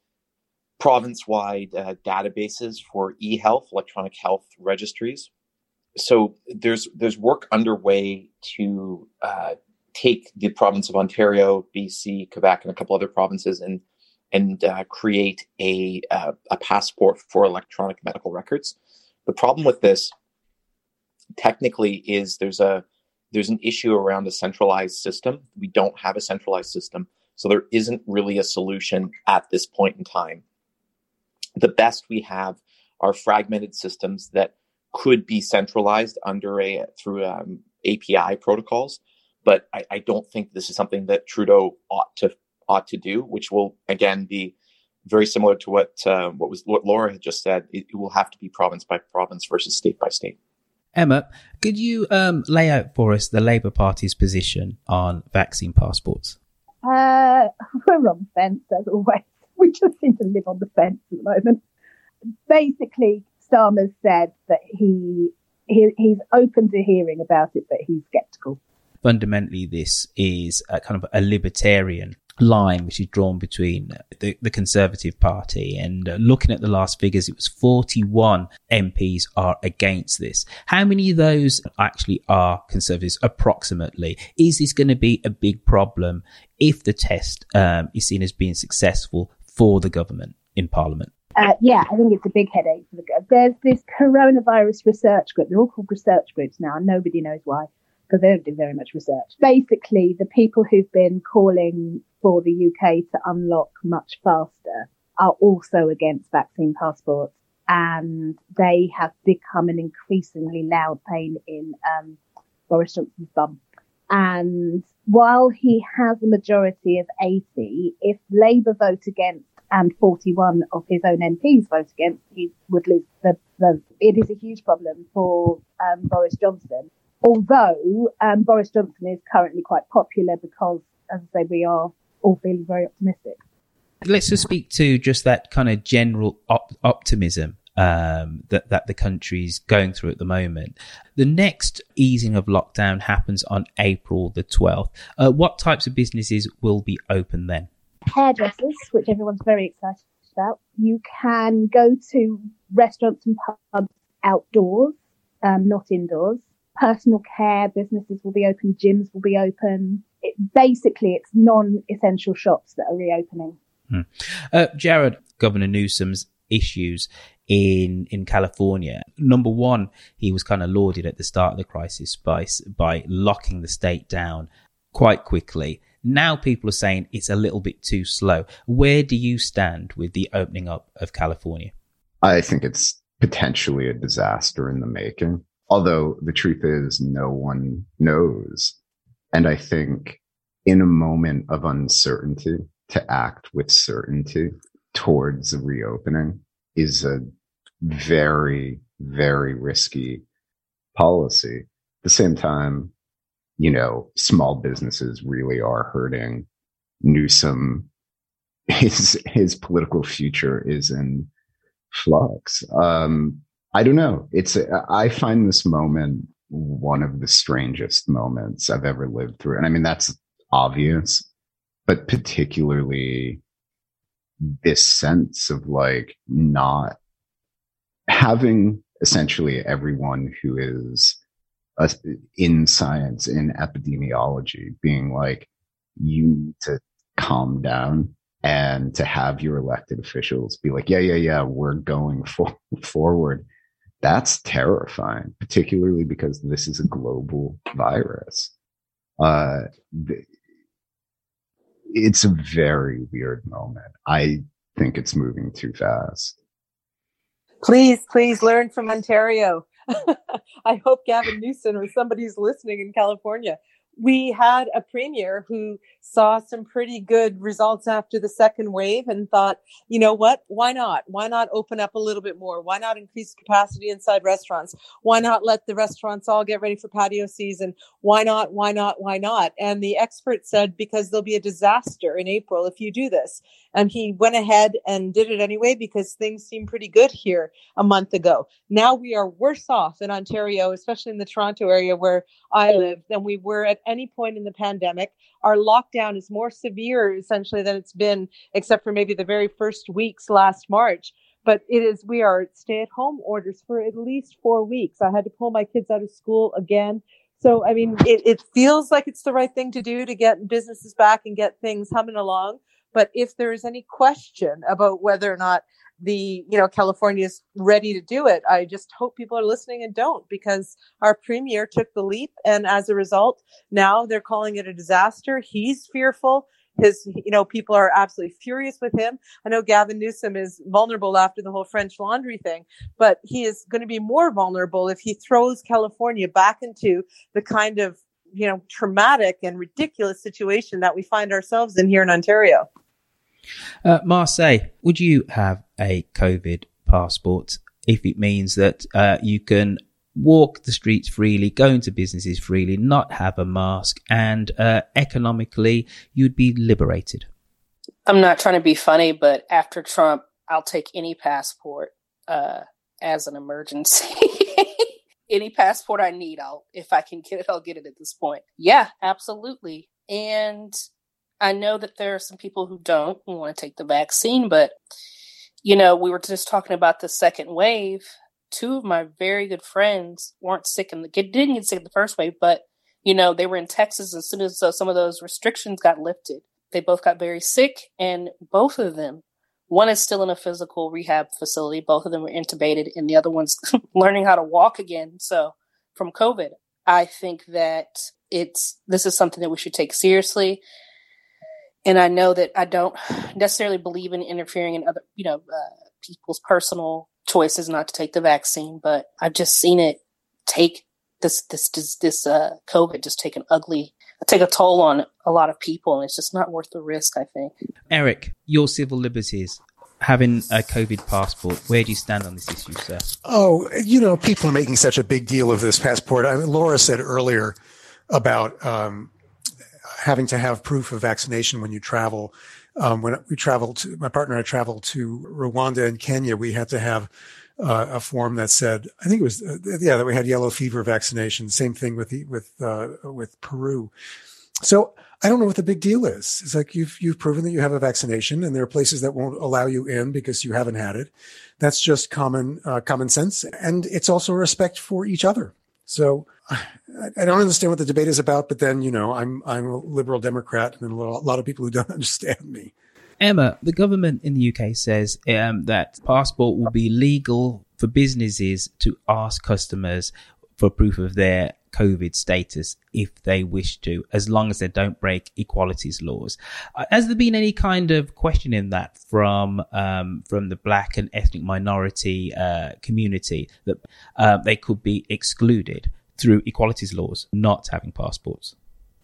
province-wide databases for e-health, electronic health registries. So there's work underway to take the province of Ontario, BC, Quebec, and a couple other provinces and create a passport for electronic medical records. The problem with this, technically, is there's an issue around a centralized system. We don't have a centralized system, so there isn't really a solution at this point in time. The best we have are fragmented systems that could be centralized through API protocols, but I don't think this is something that Trudeau ought to do, which will again be very similar to what Laura had just said. It will have to be province by province versus state by state. Emma, could you lay out for us the Labour Party's position on vaccine passports? We're on the fence as always. We just seem to live on the fence at the moment. Basically, Starmer's said that he's open to hearing about it, but he's sceptical. Fundamentally, this is a kind of a libertarian line which is drawn between the Conservative Party, and looking at the last figures, it was 41 MPs are against this. How many of those actually are Conservatives approximately? Is this going to be a big problem if the test is seen as being successful for the government in Parliament? Yeah, I think it's a big headache for the government. There's this coronavirus research group. They're all called research groups now, and nobody knows why, because they don't do very much research. Basically, the people who've been calling for the UK to unlock much faster are also against vaccine passports, and they have become an increasingly loud pain in Boris Johnson's bum. And while he has a majority of 80, if Labour vote against and 41 of his own MPs vote against, he would lose the it is a huge problem for Boris Johnson. Although Boris Johnson is currently quite popular because, as I say, we are all feeling very optimistic. Let's just speak to just that kind of general optimism that the country's going through at the moment. The next easing of lockdown happens on April the 12th. What types of businesses will be open then? Hairdressers, which everyone's very excited about. You can go to restaurants and pubs outdoors, not indoors. Personal care businesses will be open. Gyms will be open. It's non-essential shops that are reopening. Jared, Governor Newsom's issues in California. Number one, he was kind of lauded at the start of the crisis by locking the state down quite quickly. Now people are saying it's a little bit too slow. Where do you stand with the opening up of California? I think it's potentially a disaster in the making. Although the truth is no one knows. And I think in a moment of uncertainty, to act with certainty towards a reopening is a very, very risky policy. At the same time, small businesses really are hurting. Newsom, his political future is in flux. I don't know. I find this moment one of the strangest moments I've ever lived through. And I mean, that's obvious, but particularly this sense of like not having essentially everyone who is in science, in epidemiology, being like, you need to calm down, and to have your elected officials be like, yeah, we're going forward. That's terrifying, particularly because this is a global virus. It's a very weird moment. I think it's moving too fast. Please learn from Ontario. I hope Gavin Newsom or somebody who's listening in California we had a premier who saw some pretty good results after the second wave and thought, you know what, why not? Why not open up a little bit more? Why not increase capacity inside restaurants? Why not let the restaurants all get ready for patio season? Why not? Why not? Why not? And the expert said, because there'll be a disaster in April if you do this. And he went ahead and did it anyway because things seemed pretty good here a month ago. Now we are worse off in Ontario, especially in the Toronto area where I live, than we were at any point in the pandemic. Our lockdown is more severe essentially than it's been, except for maybe the very first weeks last March. But we are at stay-at-home orders for at least 4 weeks. I had to pull my kids out of school again. So, I mean, it feels like it's the right thing to do to get businesses back and get things humming along. But if there is any question about whether or not California is ready to do it, I just hope people are listening and don't, because our premier took the leap. And as a result, now they're calling it a disaster. He's fearful. People are absolutely furious with him. I know Gavin Newsom is vulnerable after the whole French Laundry thing, but he is going to be more vulnerable if he throws California back into the kind of, traumatic and ridiculous situation that we find ourselves in here in Ontario. Marseille, would you have a COVID passport if it means that you can walk the streets freely, go into businesses freely, not have a mask, and economically you'd be liberated? I'm not trying to be funny, but after Trump, I'll take any passport as an emergency. Any passport I need, if I can get it, I'll get it at this point. Yeah, absolutely. And I know that there are some people who want to take the vaccine, but, we were just talking about the second wave. Two of my very good friends weren't sick didn't get sick in the first wave, but, they were in Texas as soon as some of those restrictions got lifted. They both got very sick, and both of them, one is still in a physical rehab facility. Both of them were intubated, and the other one's learning how to walk again. So from COVID, I think that this is something that we should take seriously. And I know that I don't necessarily believe in interfering in other, people's personal choices not to take the vaccine, but I've just seen it take this COVID just take a toll on a lot of people, and it's just not worth the risk, I think. Eric, your civil liberties, having a COVID passport, where do you stand on this issue, sir? Oh, people are making such a big deal of this passport. Laura said earlier about having to have proof of vaccination when you travel. When we traveled, my partner and I traveled to Rwanda and Kenya, we had to have a form that said, I think it was, that we had yellow fever vaccination. Same thing with Peru. So I don't know what the big deal is. It's like you've proven that you have a vaccination, and there are places that won't allow you in because you haven't had it. That's just common sense, and it's also respect for each other. So I don't understand what the debate is about, but then, I'm a liberal Democrat, and a lot of people who don't understand me. Emma, the government in the UK says that passport will be legal for businesses to ask customers for proof of their COVID status if they wish to, as long as they don't break equalities laws. Has there been any kind of questioning that from the black and ethnic minority community that they could be excluded through equalities laws not having passports?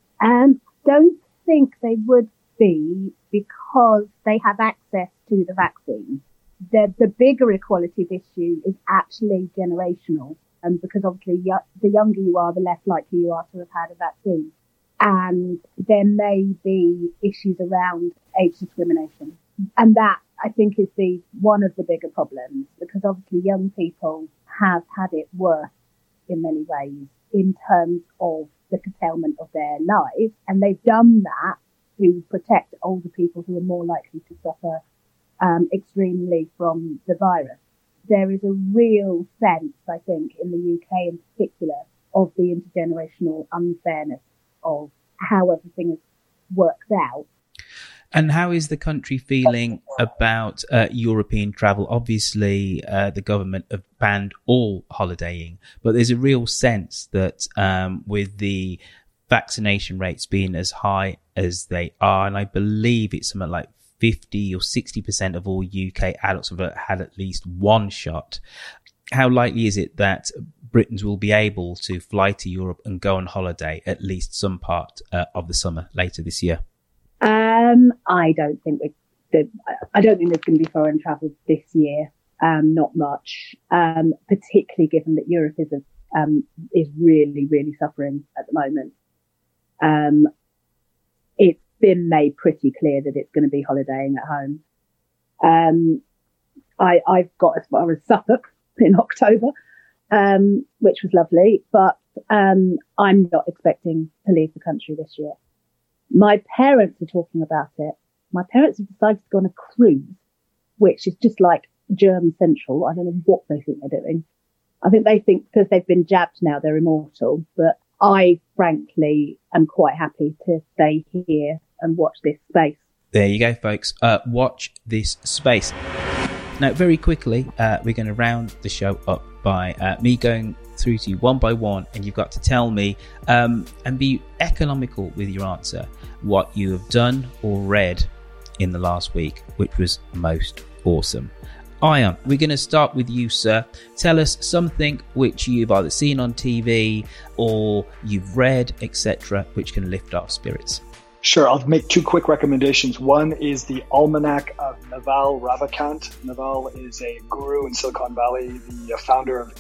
Don't think they would be, because they have access to the vaccine. The bigger equalities issue is actually generational. Because obviously the younger you are, the less likely you are to have had a vaccine. And there may be issues around age discrimination. And that, I think, is one of the bigger problems, because obviously young people have had it worse in many ways in terms of the curtailment of their lives. And they've done that to protect older people who are more likely to suffer extremely from the virus. There is a real sense, I think, in the UK in particular, of the intergenerational unfairness of how everything has worked out. And how is the country feeling about European travel? Obviously, the government have banned all holidaying, but there's a real sense that with the vaccination rates being as high as they are, and I believe it's something like 50 or 60% of all UK adults have had at least one shot. How likely is it that Britons will be able to fly to Europe and go on holiday at least some part of the summer later this year? I don't think there's going to be foreign travel this year. Not much, particularly given that Europe is really, really suffering at the moment. It's been made pretty clear that it's going to be holidaying at home. I've got as far as Suffolk in October, which was lovely, but I'm not expecting to leave the country this year. My parents are talking about it. My parents have decided to go on a cruise, which is just like Germ Central. I don't know what they think they're doing. I think they think because they've been jabbed now, they're immortal. But I, frankly, am quite happy to stay here and watch this space. There you go, folks. Watch this space. Now, very quickly, we're going to round the show up by me going through to you one by one, and you've got to tell me and be economical with your answer what you have done or read in the last week, which was most awesome. Ian, we're going to start with you, sir. Tell us something which you've either seen on TV or you've read, etc., which can lift our spirits. Sure, I'll make two quick recommendations. One is the Almanac of Naval Ravikant. Naval is a guru in Silicon Valley, the founder of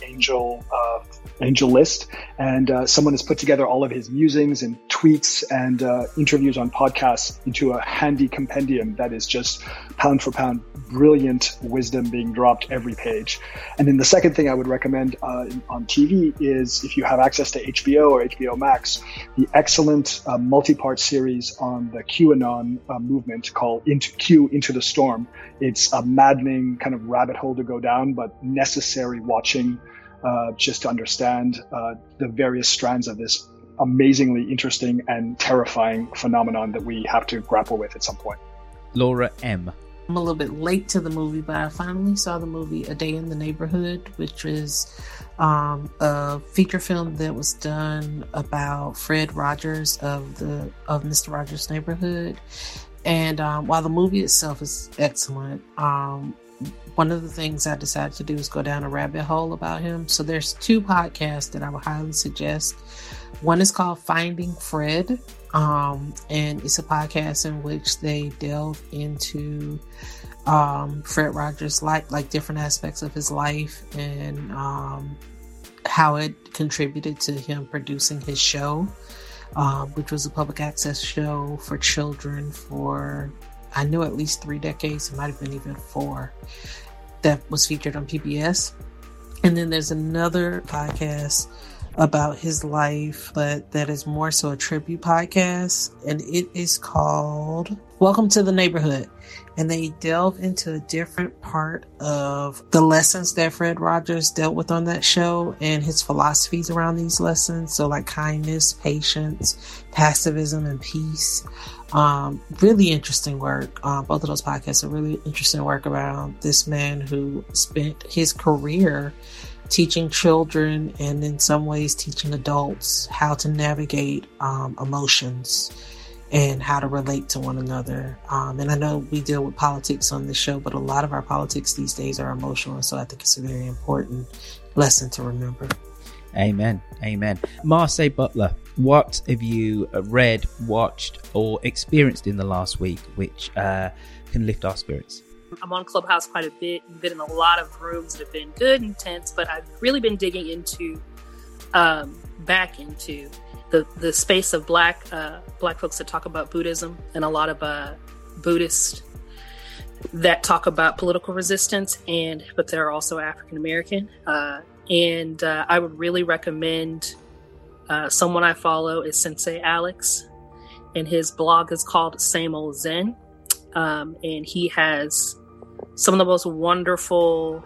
AngelList, and someone has put together all of his musings and tweets and interviews on podcasts into a handy compendium that is just pound for pound brilliant wisdom being dropped every page. And then the second thing I would recommend on TV is, if you have access to HBO or HBO Max, the excellent multi-part series on the QAnon movement called Into the Storm. It's a maddening kind of rabbit hole to go down, but necessary watching just to understand the various strands of this amazingly interesting and terrifying phenomenon that we have to grapple with at some point. Laura M. I'm a little bit late to the movie, but I finally saw the movie A Day in the Neighborhood, which is a feature film that was done about Fred Rogers of Mr. Rogers' Neighborhood. And while the movie itself is excellent, one of the things I decided to do is go down a rabbit hole about him. So there's two podcasts that I would highly suggest. One is called Finding Fred, and it's a podcast in which they delve into Fred Rogers' life, like different aspects of his life, and how it contributed to him producing his show, which was a public access show for children for, I know, at least 3 decades. It might have been even 4, that was featured on PBS. And then there's another podcast about his life, but that is more so a tribute podcast, and it is called Welcome to the Neighborhood. And they delve into a different part of the lessons that Fred Rogers dealt with on that show and his philosophies around these lessons. So like kindness, patience, pacifism, and peace. Really interesting work. Both of those podcasts are really interesting work around this man who spent his career teaching children, and in some ways teaching adults, how to navigate emotions and how to relate to one another. And I know we deal with politics on this show, but a lot of our politics these days are emotional, and so I think it's a very important lesson to remember. Amen. Amen. Marseille Butler, what have you read, watched, or experienced in the last week which can lift our spirits? I'm on Clubhouse quite a bit. I've been in a lot of rooms that have been good and intense, but I've really been digging into back into the space of black folks that talk about Buddhism, and a lot of Buddhists that talk about political resistance, but they're also African American. And I would really recommend someone I follow is Sensei Alex, and his blog is called Same Old Zen. And he has some of the most wonderful,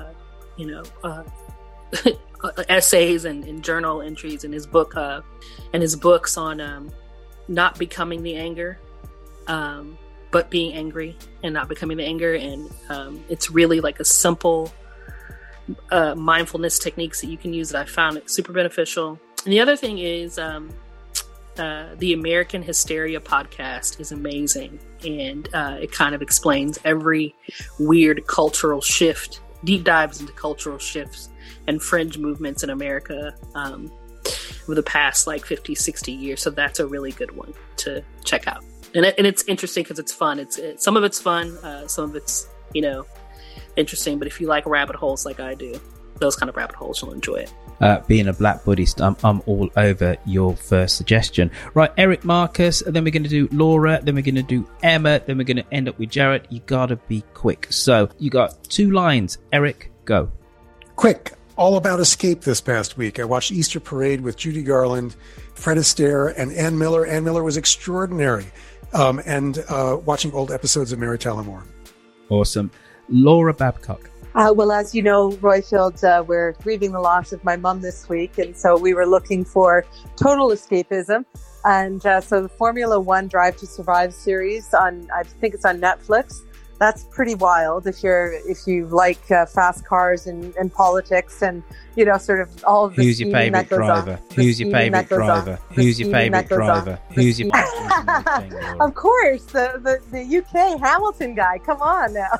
essays and journal entries in his book, and his books on not becoming the anger, but being angry and not becoming the anger. And it's really like a simple mindfulness techniques that you can use that I found it super beneficial. And the other thing is the American Hysteria podcast is amazing, and it kind of explains every weird cultural shift deep dives into cultural shifts and fringe movements in America over the past like 50, 60 years. So that's a really good one to check out. And it's interesting because it's fun. Some of it's fun, some of it's, interesting. But if you like rabbit holes like I do, those kind of rabbit holes, you'll enjoy it. Being a Black Buddhist, I'm all over your first suggestion. Right, Eric, Marcus, then we're going to do Laura, then we're going to do Emma, then we're going to end up with Jared. You got to be quick. So you got 2 lines. Eric, go. Quick. All about Escape this past week. I watched Easter Parade with Judy Garland, Fred Astaire, and Ann Miller. Ann Miller was extraordinary. And watching old episodes of Mary Tyler Moore. Awesome. Laura Babcock. Well, as you know, Royfield, we're grieving the loss of my mum this week. And so we were looking for total escapism. And so the Formula One Drive to Survive series I think it's on Netflix. That's pretty wild if you like fast cars and politics and, sort of all of the Who's your favourite driver? Who's your favourite driver? Who's your favourite driver? Who's your Of course, the UK Hamilton guy. Come on now.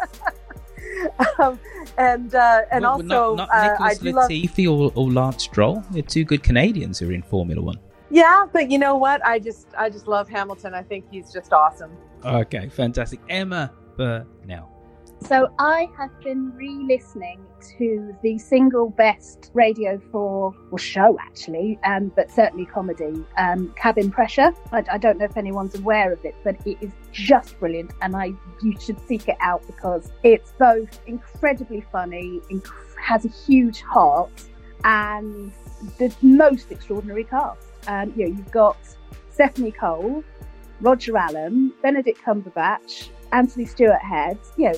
And also not Nicholas Latifi or Lance Stroll. They're 2 good Canadians who are in Formula One. Yeah, but you know what? I just love Hamilton. I think he's just awesome. Okay, fantastic. Emma Burnell. So I have been re-listening to the single best Radio 4 show, actually, but certainly comedy, Cabin Pressure. I don't know if anyone's aware of it, but it is just brilliant, and you should seek it out because it's both incredibly funny, has a huge heart, and the most extraordinary cast. You've got Stephanie Cole, Roger Allen, Benedict Cumberbatch, Anthony Stewart Head.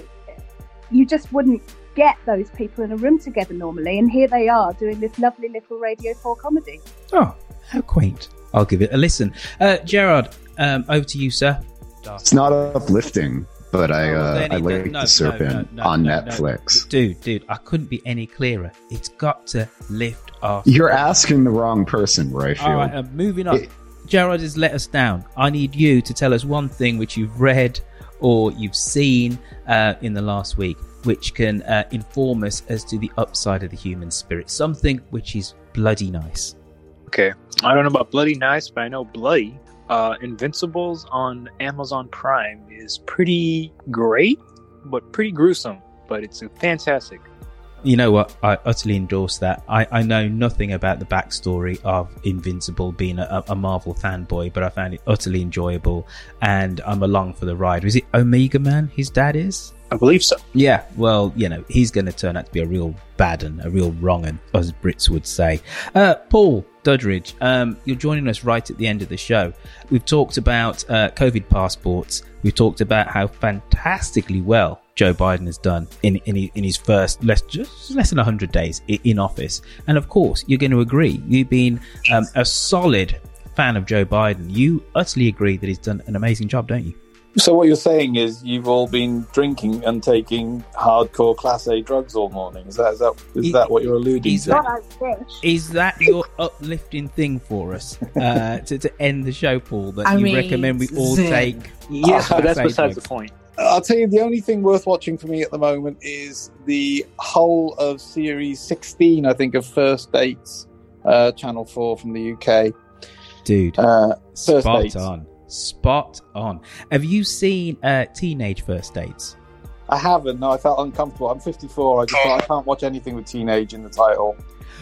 You just wouldn't get those people in a room together normally, and here they are doing this lovely little Radio 4 comedy. Oh, how quaint. I'll give it a listen. Gerard, over to you, sir. It's not uplifting, but I like The Serpent on Netflix. Dude, I couldn't be any clearer. It's got to lift off. You're asking the wrong person, Royfield. All right, moving on. Gerard has let us down. I need you to tell us one thing which you've read or you've seen in the last week, which can inform us as to the upside of the human spirit. Something which is bloody nice. Okay, I don't know about bloody nice, but I know bloody. Invincibles on Amazon Prime is pretty great, but pretty gruesome. But it's fantastic. You know what? I utterly endorse that. I know nothing about the backstory of Invincible, being a Marvel fanboy, but I found it utterly enjoyable, and I'm along for the ride. Was it Omega Man his dad is? I believe so. Yeah, well, he's going to turn out to be a real bad un, a real wrong un, as Brits would say. Paul Dudridge, you're joining us right at the end of the show. We've talked about COVID passports. We've talked about how fantastically well Joe Biden has done in his first less than 100 days in office. And of course, you're going to agree. You've been a solid fan of Joe Biden. You utterly agree that he's done an amazing job, don't you? So what you're saying is you've all been drinking and taking hardcore Class A drugs all morning. Is that what you're alluding to? Is that your uplifting thing for us to end the show, Paul? That you recommend we all take? Yes, but that's besides the point. I'll tell you, the only thing worth watching for me at the moment is the whole of Series 16, I think, of First Dates, Channel 4 from the UK. Dude, First Dates. Spot on. Have you seen Teenage First Dates? I haven't. No, I felt uncomfortable. I'm 54. I just thought I can't watch anything with teenage in the title.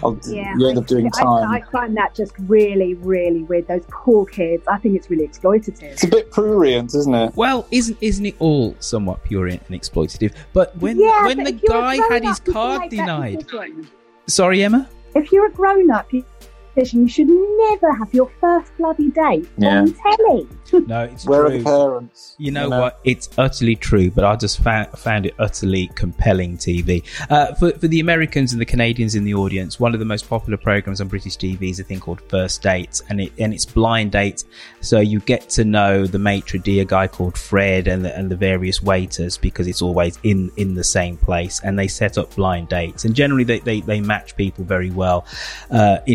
You end up doing time. I find that just really, really weird. Those poor kids. I think it's really exploitative. It's a bit prurient, isn't it? Well, isn't it all somewhat prurient and exploitative? But when the guy had his card denied. Sorry, Emma? If you're a grown-up, you should never have your first bloody date on telly. No, it's Where true. are the parents? You know what? It's utterly true, but I just found it utterly compelling TV. For the Americans and the Canadians in the audience, one of the most popular programs on British TV is a thing called First Dates, and it's blind dates. So you get to know the maitre d', a guy called Fred, and the various waiters, because it's always in the same place, and they set up blind dates, and generally they match people very well. Invariably,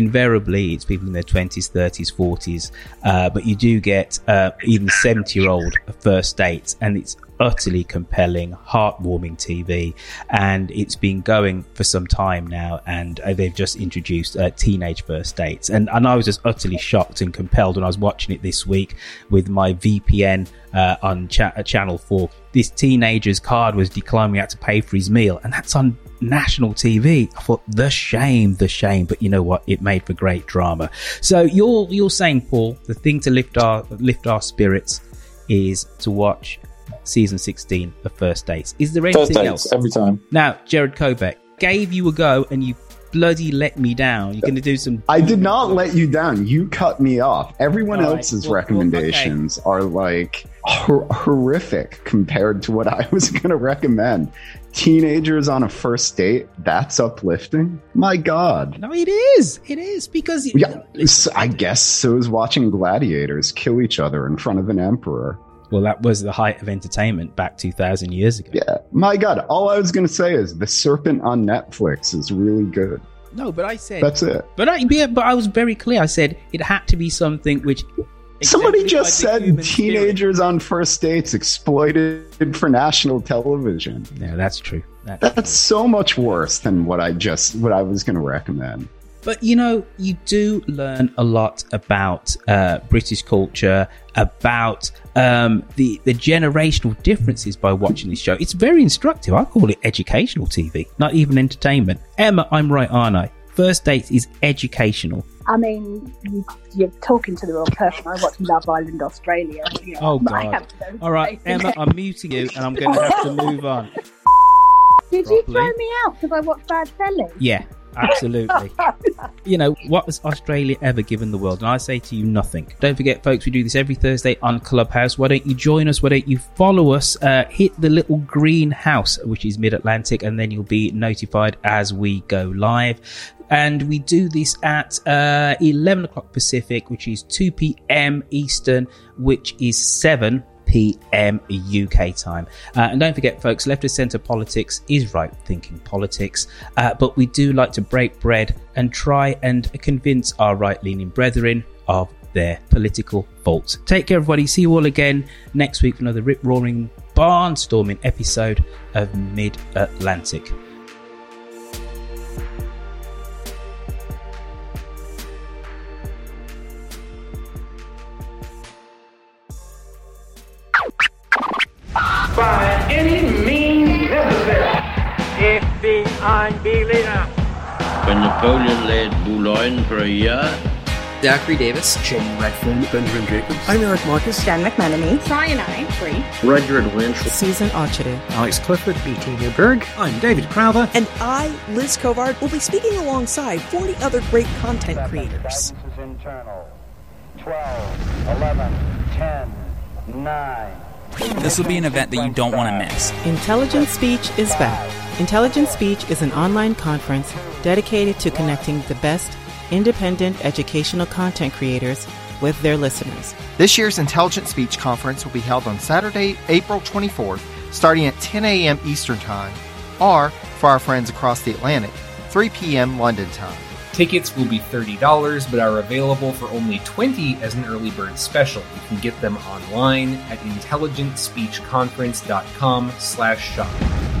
terribly. It's people in their 20s, 30s, 40s. But you do get even 70-year-old first dates, and it's utterly compelling, heartwarming TV, and it's been going for some time now, and they've just introduced teenage first dates, and I was just utterly shocked and compelled when I was watching it this week with my VPN on Channel 4. This teenager's card was declining. We had to pay for his meal, and that's on national TV. I thought, the shame, but you know what, it made for great drama. So you're saying, Paul, the thing to lift our spirits is to watch season 16 of First Dates. Is there anything else? Every time. Now, Jared Kobeck, gave you a go and you bloody let me down. You're going to do some... I did not let you down. You cut me off. Everyone else's recommendations are like horrific compared to what I was going to recommend. Teenagers on a first date, that's uplifting. My God. No, it is. It is because... Yeah, I guess so is watching gladiators kill each other in front of an emperor. Well, that was the height of entertainment back 2,000 years ago. Yeah, my God. All I was going to say is The Serpent on Netflix is really good. No, but I said... That's it. But I was very clear. I said it had to be something which... Somebody just said teenagers on first dates exploited for national television. Yeah, that's true. That's so much worse than what I was going to recommend. But, you know, you do learn a lot about British culture, about the generational differences by watching this show. It's very instructive. I call it educational TV, not even entertainment. Emma, I'm right, aren't I? First Dates is educational. I mean, you're talking to the wrong person. I watched Love Island Australia. You know, oh, God. All right, Emma, I'm muting you and I'm going to have to move on. Did you throw me out because I watched bad telly? Yeah. Absolutely. You know, what has Australia ever given the world? And I say to you, nothing. Don't forget, folks, we do this every Thursday on Clubhouse. Why don't you join us? Why don't you follow us? Hit the little green house, which is Mid-Atlantic, and then you'll be notified as we go live. And we do this at 11 o'clock Pacific, which is 2 p.m. Eastern, which is 7 p.m. UK time. And don't forget, folks, left of centre politics is right thinking politics, but we do like to break bread and try and convince our right-leaning brethren of their political faults. Take care, everybody. See you all again next week for another rip-roaring, barnstorming episode of Mid-Atlantic. By any means necessary. FBI Berliner. When Napoleon led Boulogne for a year. Zachary Davis. Shane Redfern. Benjamin Jacobs. I'm Eric Marcus. Dan McMenemy. Cyanide. Free. Rudyard Lynch. Susan Archery. Alex Clifford. B.T. Newberg. I'm David Crowther. And I, Liz Covard, will be speaking alongside 40 other great content creators. 12, 11, 10, 9... This will be an event that you don't want to miss. Intelligent Speech is back. Intelligent Speech is an online conference dedicated to connecting the best independent educational content creators with their listeners. This year's Intelligent Speech Conference will be held on Saturday, April 24th, starting at 10 a.m. Eastern Time, or, for our friends across the Atlantic, 3 p.m. London time. Tickets will be $30, but are available for only $20 as an early bird special. You can get them online at intelligentspeechconference.com/shop.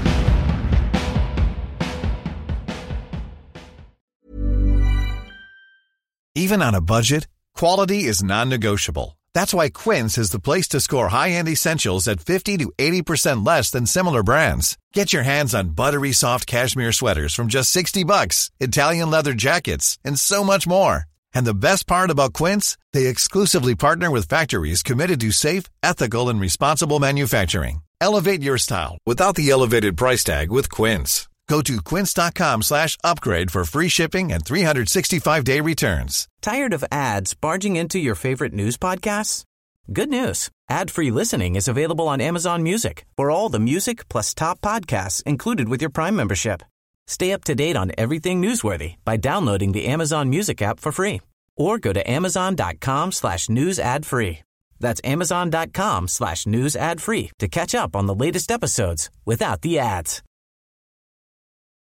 Even on a budget, quality is non-negotiable. That's why Quince is the place to score high-end essentials at 50 to 80% less than similar brands. Get your hands on buttery soft cashmere sweaters from just $60, Italian leather jackets, and so much more. And the best part about Quince, they exclusively partner with factories committed to safe, ethical, and responsible manufacturing. Elevate your style without the elevated price tag with Quince. Go to quince.com/upgrade for free shipping and 365-day returns. Tired of ads barging into your favorite news podcasts? Good news. Ad-free listening is available on Amazon Music for all the music plus top podcasts included with your Prime membership. Stay up to date on everything newsworthy by downloading the Amazon Music app for free. Or go to amazon.com/news ad free. That's amazon.com/news ad free to catch up on the latest episodes without the ads.